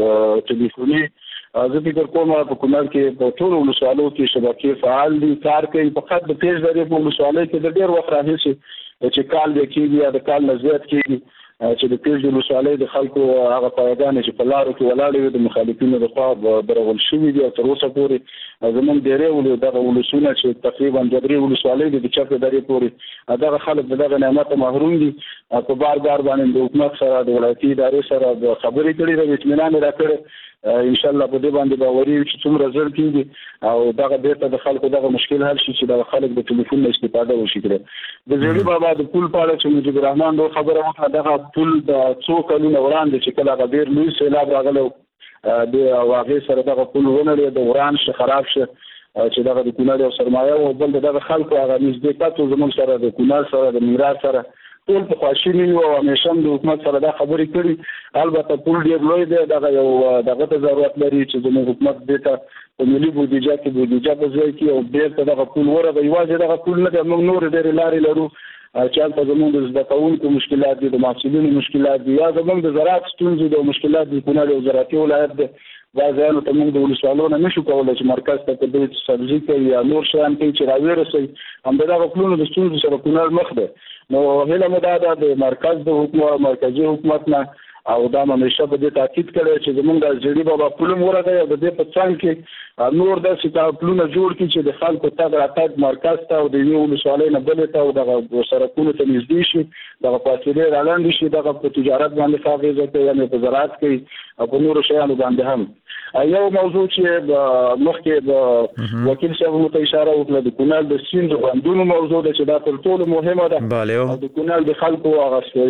د ټلیفوني زه فکر کوم په کونړ کې په ټولو ولسوالیو کې شبکې فعال دي کار کوي. فقط د پیج درې په ولسوالۍ کې د ډېر وخت راهیسې چې کال دی کېږي یا د کال نه زیات کېږي چې د پیج ولسوالۍ د خلکو هغه پایګانې چې په لارو کې ولاړې وي د مخالفینو لخوا برغول شوي دي او تر اوسه پورې زموږ ډېری دغه ولسونه چې تقریبا 2-3 ولسوالۍ دي د چپې درې پورې دغه خلک د دغه نعمته محروم دي. په بار باندې د حکومت سره د ولایتي ادارې سره د خبرې کړي د اطمینان راکړي انشاءالله په دې باندې باوري چې څومره زر کېږي او دغه بیرته د خلکو دغه مشکل حل شي چې دغه خلک د ټلیفون نه استفاده وشي کړي. د زیړي بابا د پول په اړه چې مجيب الرحمن دوه خبره وکړه دغه پول د څو کلونو وړاندې چې کله هغه ډېر لوی سیلاب راغلی د هغې سره دغه پول ونړېد د وران شه خراب شه چې دغه د کونړ یو سرمایه او بل دغه خلکو هغه نږدېکت زموږ سره د کونړ سره د میراث سره ټول په خواشیني وو او همیشه د حکومت سره دا خبرې کړي. البته پول ډېر لوی دی دغه یو دغه ته ضرورت لري چې زموږ حکومت دې ته په ملي بودیجه کې بودیجه په ځای کې او بیرته دغه پول ورغی. یوازې دغه پول نه دی موږ نور ډېرې لارې لرو چې هلته زموږ د زده کوونکو مشکلات دي د محصلینو مشکلات دي یا زموږ د زراعت ستونزې د مشکلات دي. کونړ یو زراعتي ولایت دی بعضیانو ته موږ د ولسوالو نه نشو کولی چې مرکز ته په دوی سبزي کوي یا نور شیان کوي چې راویرسوي هم د دغه پلونو د ستونزو سره کونړ مخ دی. نو هیله مو دا ده د مرکز د حکومت مرکزي حکومت نه او دا همیشه په دې تاکید کړی چې زموږ د زیړي بابا پل هم ورغی او د دې په څنګ کې نور داسې پلونه جوړ کړي چې د خلکو تګ راتګ مرکز ته او د یوې ولسوالۍ نه بلې ته او دغه سړکونو ته نږدې شي دغه فاصلې رالنډې شي دغه په تجارت باندې ښه اغېزه کوي یعنې په زراعت کوي او په نورو شیانو باندې هم. یو موضوع چې مخکې د وکیل صاحب مو ته اشاره وکړه د کونړ د سیند د بندونو موضوع ده چې دا تر ټولو مهمه ده او د کونړ د خلکو هغه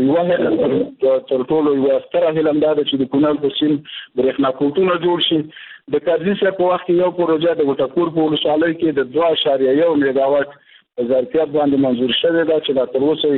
یوه تر ټولو یوه ستره هیله هم دا ده چې د کونړ په سیند برېښنا کوټونه جوړ شي. د قاضي صاحب په وخت کې یو پروژه د وټکور په ولسوالۍ کې د 2.1 میګاوټ ظرفیت باندې منظور شوې ده چې دا تر اوسه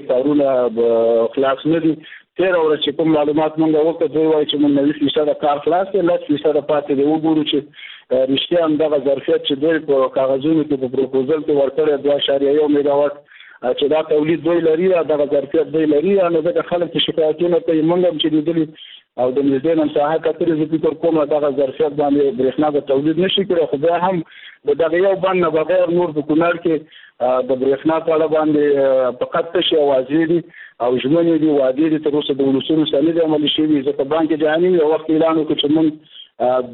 کارونه خلاص نه دي. 13 ورځې چې کوم معلومات موږ وکړو دوی وایي چې موږ 90% کار خلاص دی 10% پاتې دی. وګورو چې رښتیا هم دغه ظرفیت چې دوی په کاغذونو کې په پروپوزل کې ورکړی 2.1 میګاوټ چې دا تولید دوی لري دغه ظرفیت دوی لري نو دغه خلک چې شکایتونه کوي موږ هم چې لیدلي او د نږدې نن ساحه کتلې زه فکر کوم دغه ظرفیت باندې برېښنا به تولید نشي کړی. خو بیا هم د دغه یو بند نه بغیر نور په کونړ کې د برېښنا په اړه باندې فقط تشې اوازې دي او ژمنې دي وعدې دي تر اوسه د ولسونو سره نه دي عملي شوي. ځکه بانک جهاني یو وخت اعلان وکړ چې موږ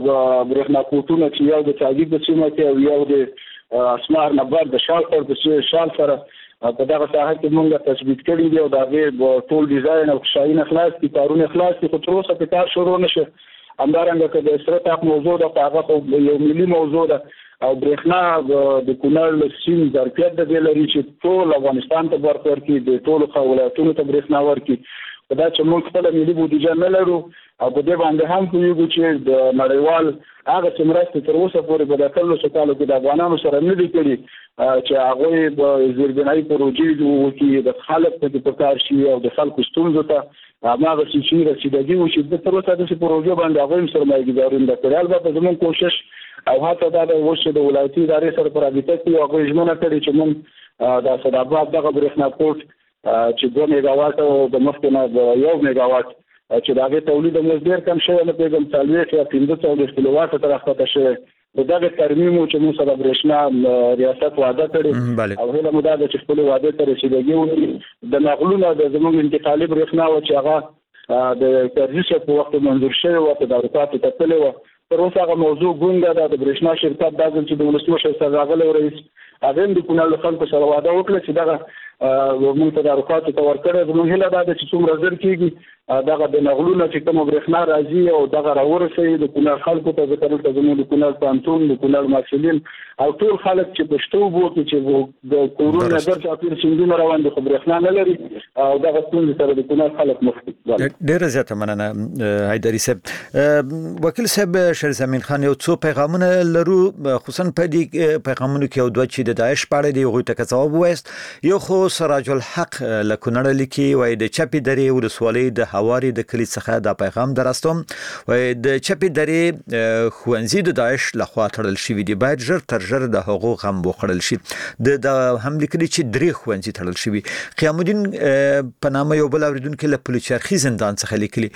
2 برېښنا کوټونه چې یو د تعقیب په سیمه کې او یو د اسمار نبر د شال پر د شال سره په دغه ساحه کې موږ تثبیت کړي دي او دا غیر ټول ډیزاین او شاین خلاص دي کارونه خلاص دي خو تر اوسه په کار شروع نشي. همدارنګه که د استراتیژیک موضوع د هغه یو ملي موضوع ده او برېښنا د کونړ له سیند ظرفیت د دې لري چې ټول افغانستان ته ورکړي د ټولو ولایتونو ته برېښنا ورکړي. دا چې موږ خپل ملي بودیجه نه لرو او په دې باندې هم کویږو چې د نړیوال هغه چې مرستې تر اوسه پورې په داخلو سکالو کې د افغانانو سره نه دي کړي چې هغه د زیربنایي پروژې وکړي د خلک په کار شي او د خلکو ستونزو ته هغه چې رسیدګي وشي د تر اوسه د پروژې باندې هغه سرمایه‌ګذاري نه کړي. البته زموږ کوشش او حتی دا د وشو د ولایتي ادارې سره پر رابطه کې هغه ژمنه کړې چې موږ د اسداباد دغه برېښنا کوټ چې 2 میگاوات او د مخکنه د 1 میگاوات چې دغه تولید موږ ډیر کم شوی نه پیغام 40 یا 15 کیلووات تر اخته شوی دغه ترمیم چې موږ سره برېښنا ریاست وعده کړی او هله موږ د خپل وعده ته رسیدګي وکړي د نقلونو د زموږ انتقالي برېښنا او چې هغه د ترجیح په وخت منظور شوی او د اروپا ته تللی و تر اوسه هغه موضوع ګونګه د برېښنا شرکت د ځل چې د ولسمشر سره راغلی رئیس هغه د کونړ خلکو سره وعده وکړه چې دغه موږ ته د اروپا ته ورکړه زموږ هله دا چې څومره زر کېږي دغه د نقلونو چې کوم برېښنا راځي او دغه راورسي د کونړ خلکو ته ذکر ته زموږ د کونړ پانتون د کونړ ماکسلین او ټول خلک چې پښتو وو چې د کورونو نظر چاپیر سیندونه روان دي خو برېښنا نه لري او دغه څنګه سره د کونړ خلک مخ دي. ډیره زیاته مننه حیدري صاحب. وکیل صاحب شیر زمین خان یو څو پیغامونه لرو خصوصا په دې پیغامونو کې یو دوه چې د داعش په اړه دی غوښته که ځواب وایست یو خو سراج الحق لکونړ لیکي وای د چپی درې ولسوالۍ د هواري د کلی څخه دا پیغام درستم وای د چپی درې خوانزي د داعش لخوا تړل شوی دی باید ژر تر ژر د حقوق هم وخړل شي د هم لیکلي چې درې خوانزي تړل شوی. قیام الدین په نامه یو بل اوریدونکو له پولیچرخي زندان څخه لیکلي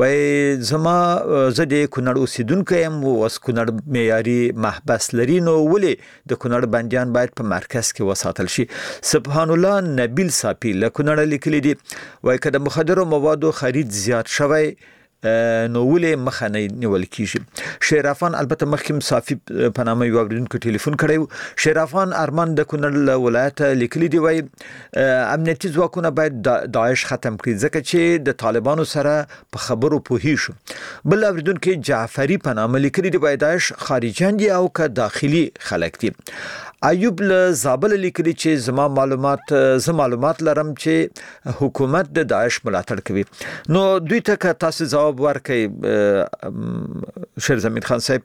وای زما زه د کونړ اوسیدونکو یم اوس کونړ معیاري محبس لري نو ولې د کونړ بندیان باید په مرکز کې وساتل شي. سبحان الله نبیل صافی له کونړ لیکلي دي وای که د مخدرو موادو خرید زیات شوی نو ولې مخه نه نیول کیږي. شیرافان البته مخکیم صافی په نامه یو اوریدونکو ټلیفون کړی شیرافان ارمان د کونړ ولایت لیکلي دی وای امنیتي ځواکونه باید داعش ختم کړي ځکه چې د طالبانو سره په خبرو پوهی شو. بل اوریدونکو جعفری په نامه لیکلي دی وای داعش خارجيان دي او که داخلي خلک دي. ایوب له زابل لیکلي چې زما معلومات لرم چې حکومت د داعش ملاتړ کوي نو دوی ته که تاسو جواب ورکړئ شیر زمین خان صاحب.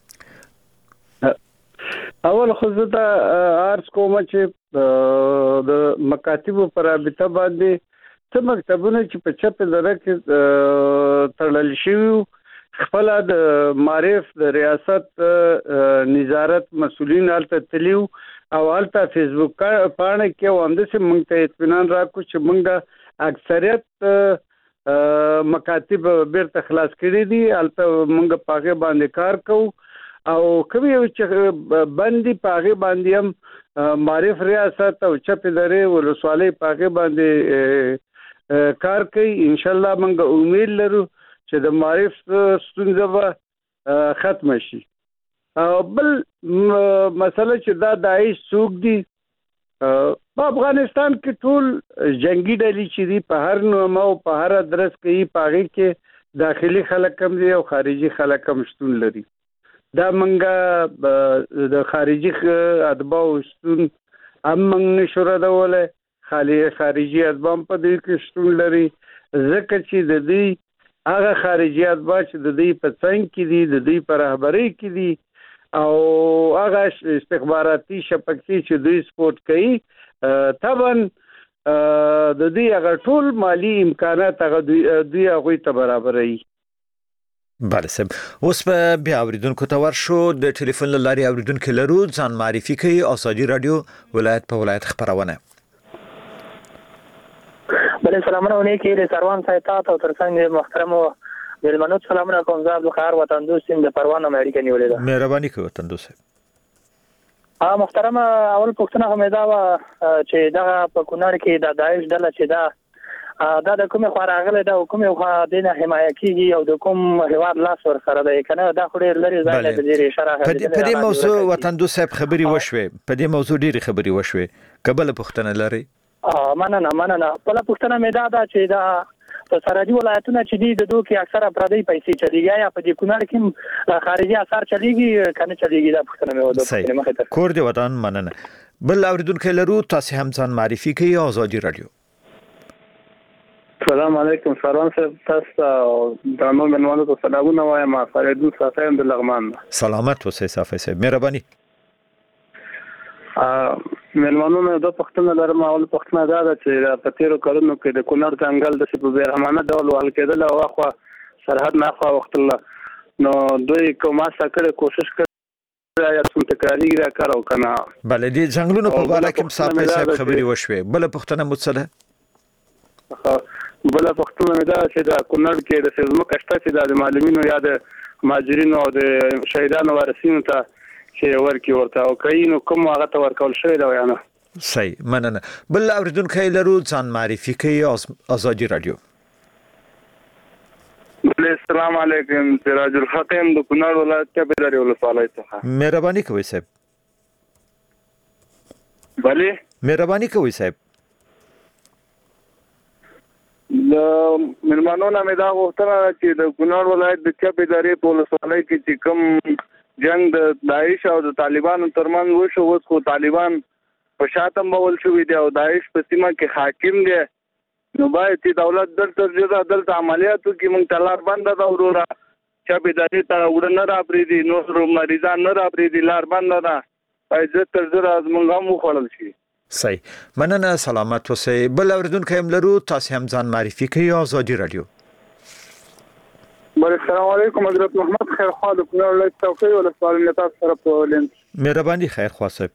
اول خو زه دا عرض کوم چې د مکاتبو پر رابطه باندې څه مکتبونه چې په چپ دره کې تړل شوي خپل د معرف د ریاست نظارت مسولین الته تلیو او الته فیسبوک پاڼه کې وانده چې موږ ته اطمینان راکو چې موږ اکثریت مکاتب بیرته خلاص کړي دي الته موږ پاګه باندې کار کوو او کوي چې باندې پاګه باندې هم معرف ریاست او چپ درې ولسوالۍ پاګه باندې کار کوي ان شاء الله موږ امید لرو چې د معرف ستونزه به ختم شي. بل مسله چې دا داعش څوک دي په افغانستان کې ټول جنگي ډلې چې دي په هر نوم او په هر ادرس کې پاغي کې داخلي خلک هم دي او خارجي خلک هم شتون لري. دا منګه د خارجي اتباع شتون هم موږ نشو ردوله خارجي اتباع په دې کې شتون لري ځکه چې د دې هغه خارجي اتباع چې د دې په څنګ کې دي د دې په رهبرۍ کې دي او هغه استخباراتي شبکې چې دوی سپورټ کوي طبعا د دې هغه ټول مالی امکانات هغه دوی هغه ته برابري. بله صاحب اوس په بیا اوریدونکو ته ورشو د ټلیفون لاري اوریدونکو لرو ځان معرفي کوي آزادي رادیو ولایت په ولایت خبرونه. بله سلامونه ونیکی له سروان سایتات او ترڅنګ محترم ملمنو سلامونه کوم زاب بخار وطن دوستم د پروان امریکا نیولې ده. مهرباني کوي وطن دوست. محترم اول پښتنه همدا چې دا په کونړ کې د داعش ډله چې دا د کومه خراغله د کومه خوا د حمایت کیږي او د کوم هواد لاس ور سره ده کنه دا خو ډیر لري ځای د دې اشاره په دې موضوع وطن دوست صاحب خبري وشوي په دې موضوع ډیره خبري وشوي قبل پښتنه لري مننه په پښتنه مېدا دا چې دا په سرحدي ولایتونو چې دي د دوه کې اکثره پردي پیسې چلیږي یا په دې کونړ کې خارجي اثر چلیږي کنه چلیږي دا پښتنه مې ودا کور دی وطن مننه. بل اوریدونکو لرو تاسو هم ځان معرفي کوي آزادي رادیو. السلام علیکم سروان صاحب، تاسو د نو منوالو ته سلامونه وایم. فریدون صاحب د لغمان. سلامت اوسئ صافی صاحب، مهرباني. ملمنونو د پښتنه لرم. اول پښتنه دا ده چې په تیرو کلونو کې د کونړ ځنګل د په بیرحمانه ډول وهل کېدل او اخوا سرحد نه اخوا وختل، نو دوی کومه سکړه کوشش کړ یا څوم تکراری را کارو کنه. بله دې ځنګلونو په اړه کوم صافی صاحب خبري وشوي. بل پښتنه متصله بل پښتنه مې دا چې د کونړ کې د سیزمو کشته چې د معلمینو یا د ماجرینو او د شهیدانو وارثینو ته چې ورکی ورته او کینو کوم هغه ته ورکول شوی دا ویانه. صحیح، مننه. بل اوریدونکو لرو ځان معرفي کوي آزادي رادیو. السلام علیکم، سراج الحق د کونړ ولایت کبیراری ولسوالۍ څخه. مهرباني کوئ صاحب. بله مهرباني کوئ صاحب. د ملمنونو مې دا غوښتنه چې د کونړ ولایت د کبیراری په ولسوالۍ کې چې کوم جنگ د داعش او د طالبانو ترمنځ وشو، اوس خو طالبان په شاتم بول شوی دی او داعش په سیمه کې حاکم دی، نو باید چې دولت دلته عملیاتو کې موږ تلار بنده ده وروره، کبیراری ته وړه نه راپرېږدي، نور مریضان نه راپرېږدي، لار بنده ده، باید زر تر زره زموږ هم وخوړل شي. صحیح، مننه. سلامت اوسئ. بل اوریدونکو هم لرو، تاسو هم ځان معرفي کوي آزادي رادیو. السلام علیکم، حضرت محمد خیرخوا د کونړ ولایت څوکۍ ولسوالۍ نه تاسو سره په لینک. مهرباني خیرخوا صاحب.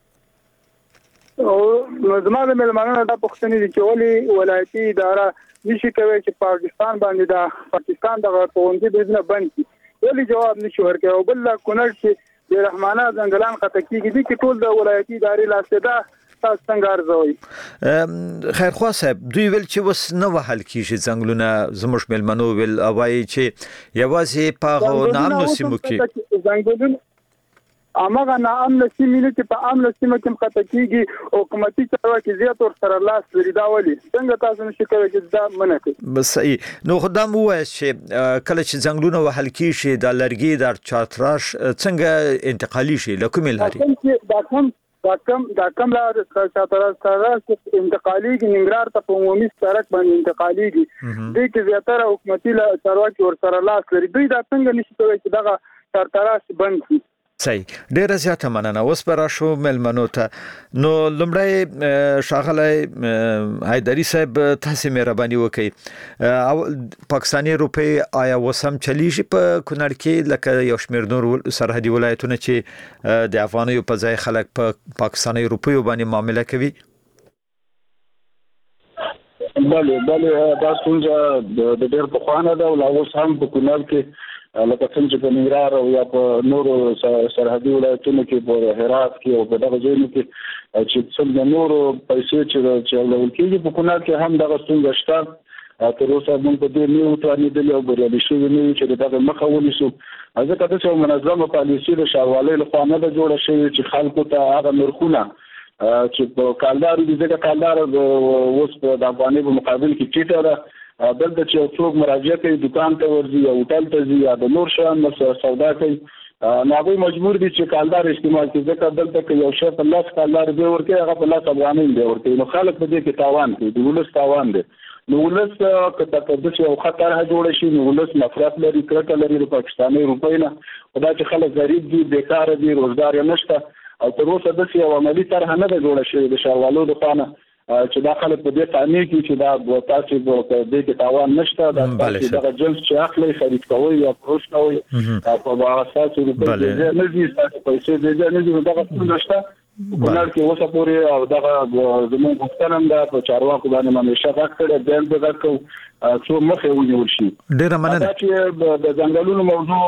او زما د ملمنونو دا پوښتنه دي چې ولې ولایتي اداره نشي کوي چې پاکستان باندې د پاکستان د غوښتنې بزنه بند کړي، ولې جواب نشي ورکوي. او بل کونړ چې د رحمانه ځنګلان خطا کیږي دي چې ټول د ولایتي ادارې لاسته ده، تاسو څنګه ارزوي؟ خیرخوا صاحب، دوی ویل چې وس نه وهل کیږي ځنګلونه، زموږ ملمنو ویل اوای چې یوازې په نامنو سیمو کې ځنګلونه امغه نامنو سیمې چې په امنو سیمو کې خطا کیږي، حکومتي چارواکي زیات ور سره لاس لري، دا ولي څنګه تاسو نشئ کولی چې دا منع کړئ؟ بس صحیح. نو خدام وایي چې کله چې ځنګلونه وهل کیږي د لرګي د چارتراش څنګه انتقالي شي لکه ملاري دا کم لار چارتراش انتقالي کې ننګرهار ته په عمومي سړک باندې انتقالي دي، دوی کې زیاتره حکومتي چارواکي ور سره لاس لري، دوی دا څنګه نشي کولی چې دغه چارتراش بند کړي؟ صحیح، ډیره زیاته مننه. اوس پر شو ملمنو ته نو لمړی شاغله حیدری صاحب تاسو مهرباني وکړئ، او پاکستاني روپی آیا وسم چلیږي په کونړ کې لکه یو شمېر نور سرحدي ولایتونه چې د افغانیو په ځای خلک په پاکستاني روپیو باندې معامله کوي؟ بله دا څنګه د ډېر پخوانه ده او اوس هم په کونړ کې لکه څنګه چې په ننګرهار او یا په نورو سرحدي ولایتونو کې په هرات کې او په دغه ځایونو کې چې څنګه نورو پیسې چې لول کېږي، په کونړ کې هم دغه څنګه شته. تر اوسه موږ په دې نه وتوانېدل او بریالي شوي نه یو چې دغه مخه ونیسو، ځکه چې منظمه پالیسي د ښاروالۍ لخوا نه ده جوړه شوې چې خلکو ته هغه نرخونه چې په کالدارو دي، ځکه کالدار اوس د افغانۍ په مقابل کې ټیټه ده، دلته چې څوک مراجعه کوي دکان ته ورځي یا هوټل ته ځي یا د نور شیان سودا کوي، نو هغوی مجبور دي چې کالدار استعمال کړي، ځکه دلته که یو شی په 10 کالدار دی ورکوي، هغه په 10 افغانۍ دی ورکوي، نو خلک په دې کې تاوان کوي، د ولس تاوان دی. نو ولس که تاسو یو خطر جوړ شي، نو ولس نفرت لري، کرکه لري د پاکستاني روپۍ نه، خدا چې خلک غریب دي، بیکاره دي، روزګار یې نشته، او تر اوسه داسې یو عملي طرحه نه ده جوړه شوې د ښاروالو لخوا نه چې دا خلک په دې قانع کړي چې دا تاسو په دې کې تاوان نشته، دا تاسو دغه جنس چې اخلي خرید کوئ یا فروش کوئ په اساس روپۍ نه دي، تاسو پیسې دې نه دي، دغه څه نشته. کونړ کې اوسه پورې او دغه زموږ غوښتنه ده په چارواکو باندې همیشه غږ کړی، بیا به غږ کوو څو مخې ونیول شي. ډېره مننه. دا چې د ځنګلونو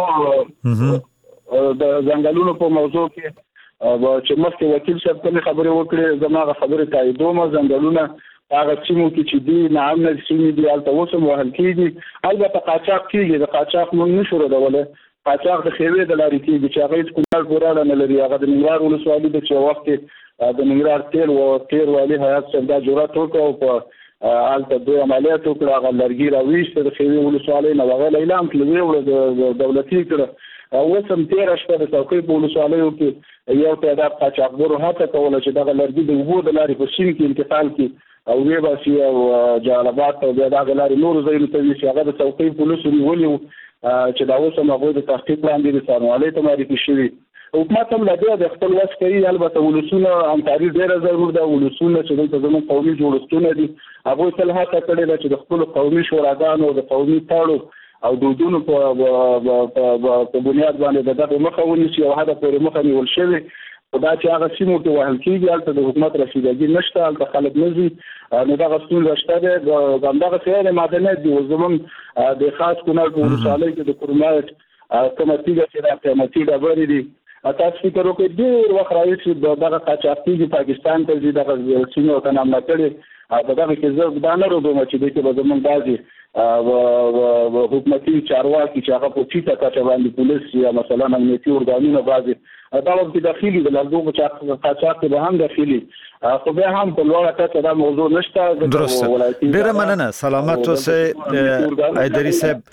موضوع د ځنګلونو په موضوع کې چې مخکې وکیل صاحب کومې خبرې وکړې، زما هغه خبرې تاییدوم. ځنګلونه هغه سیمو کې چې دي ناامنه سیمې دي هلته اوس هم وهل کېږي، البته قاچاق کېږي، د قاچاق موږ نشو ردولی، قاچاق د خیوې د لارې کېږي چې هغه هېڅ کونړ پورې اړه نه لري، هغه د ننګرهار ولسوالي ده چې وخت کې د ننګرهار تېر والي حیات صاحب دا جرأت وکړ او په هلته دوی عملیات وکړه، هغه لرګي راویسته د خیوې ولسوالۍ نه، هغه اعلان کړل ویې وړه دولتي کړه. اوس هم تېره شپه د څوکۍ په ولسوالیو کې یو تعداد قاچاقبرو هڅه کوله چې دغه لرګي د اوبو د لارې په سیند کې انتقال کړي، او وی باسي او جالبات او د غلاري نور زینو ته چې هغه د څوکۍ پولیسو نیولې چې دا اوس هم هغه د تحقیق لاندې د سرمالي ته معرفي شوی حکومت هم لدې د خپل وس کوي البته ولسونه همکاري ډیره ضرور ده ولسونه چې د زموږ قومي جوړښتونه دي هغه تل هڅه کړې ده چې د خپل قومي شوراګانو د قومي تاړو او دودونو په بنیاد باندې دغه مخه ونیسي او هدا پورې مخه نیول شوی دا چې هغه سیمو ته وهل کېږي هلته د حکومت رسیدګي نشته هلته خلک نه ځي نو دغه ستونزه شته ده همدغه څه معدنیات دي زموږ د خاص کونړ په ولسوالۍ کې د کورمایټ کومه تیږه چې دا قیمتي ډبرې دي تاسو فکر وکړئ ډېر وخت راځي دغه قاچاقي پاکستان ته ځي دغه سیمو ته نام کړي دغه کې زه دا نه روبم چې دغه به زموږ بازي حکومتي چارواکي چې هغه په چیته کچه باندې پولیس یا مثلا امنیتي ارګانونه بازي دا وخت داخلي د لږو قاچاق به هم داخلي خو به هم په لوړه کچه دا موضوع نشته ډېره مننه سلامت اوسئ ایدري صاحب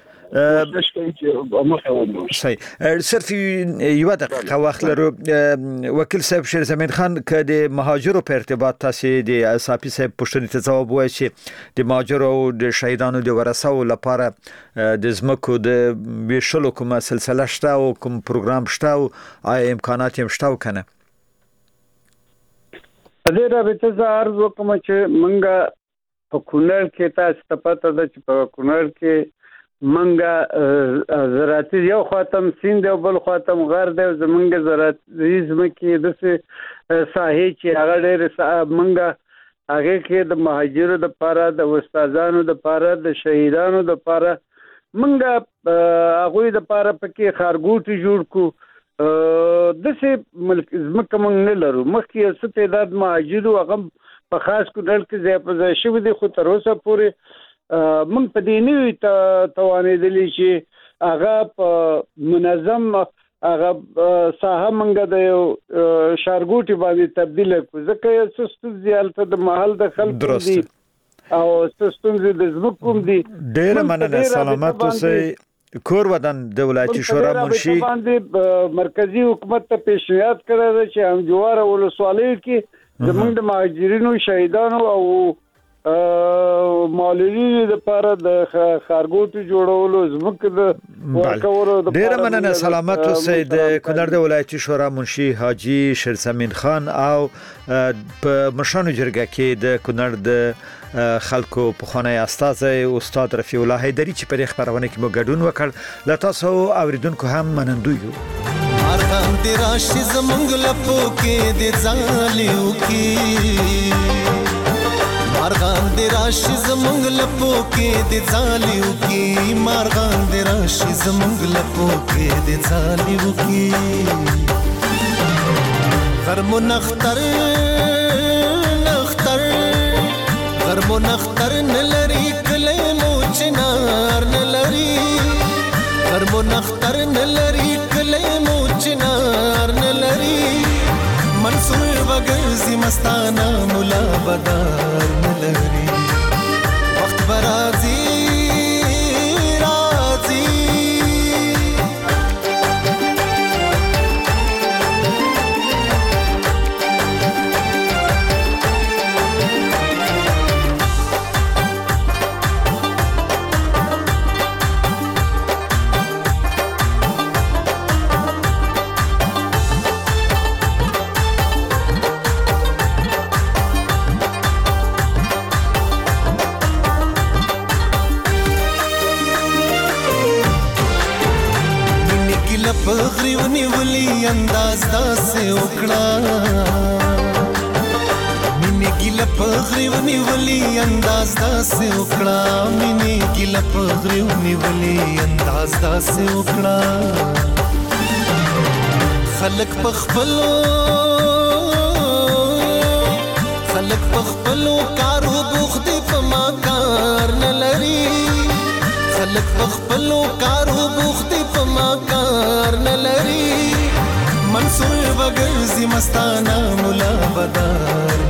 صرف یو دقیقه وخت لرو وکیل صاحب شیر زمین خان که د مهاجرو په ارتباط تاسو د اصحابي صاحب پوښتنې ته ځواب وایي چې د مهاجرو او د شهیدانو د ورثو لپاره د زمکو د ویشلو کومه سلسله شته او کوم پروګرام شته او آیا امکانات هم شته کنه دې رابطه زه عرض وکم چې منګه په کونړ کې تاسو ته پته ده چې په کونړ کې منګه زراعتي یو خاتم سیند او بل خاتم غر دی زمونږ زراعتي ځمکې د ساحې چې هغه ډېر منګه هغه کې د مهاجرو د پاره د استادانو د پاره د شهیدانو د پاره منګه هغه د پاره پکې خارګوټي جوړ کو دسه ملک ځمکه موږ نه لرو مخکې څه تعداد مهاجرو هغه په خاص کونړ کې ځای په ځای شوي دي خو تر اوسه پورې من په دې نه توانېدلی چې هغه په منظم هغه ساحه منګه د یو شارګوټي باندې تبدیل کړو ځکه یو څه ستونزې هلته د محل د خلکو دي او څه ستونزې د ځمکو دي ډېره مننه سلامت اوسئ کور ودان د ولایتي شورا منشي باندې مرکزی حکومت ته پیشنهاد کړی چې هم جوار ولسوالۍ کې زموږ د مهاجرینو شهیدانو او مالوی د پاره د خارګوټي جوړولو زمکه د ورکولو د ډیره مننه سلامت اوسئ د کونړ د ولایتي شورا منشي حاجی شیرزمین خان او په مشرانو جرګه کې د کونړ د خلکو په خانه استاد استاد رفیع الله حیدری چې په خبرونه کې مو ګډون وکړ لا تاسو اوریدونکو هم منندوی یو ارغان دی راشي زمنګ لپو کې د ځالیو کې مارغان دی راشي زمنګ لپو کې د ځالیو کې مارغان دی راشي زمنګ لپو کې د ځالیو کې غرمو نختر نختر غرمو نختر نلری کله مو چنار نلری غرمو نختر نلری کله مو چنار نلری منصور وګرځي مستانه مولا بدار نلري وخت برازي راځي پغریونی ولی انداز داسه وکړه مینه ګیله پغریونی ولی انداز داسه وکړه مینه ګیله پغریونی ولی انداز داسه وکړه خلق پخپلو کارو بوخت په ما کار نه لري خلق پخپلو کارو بوخت په ما کار نه لري منصور وګرځي مستانه مولا بدار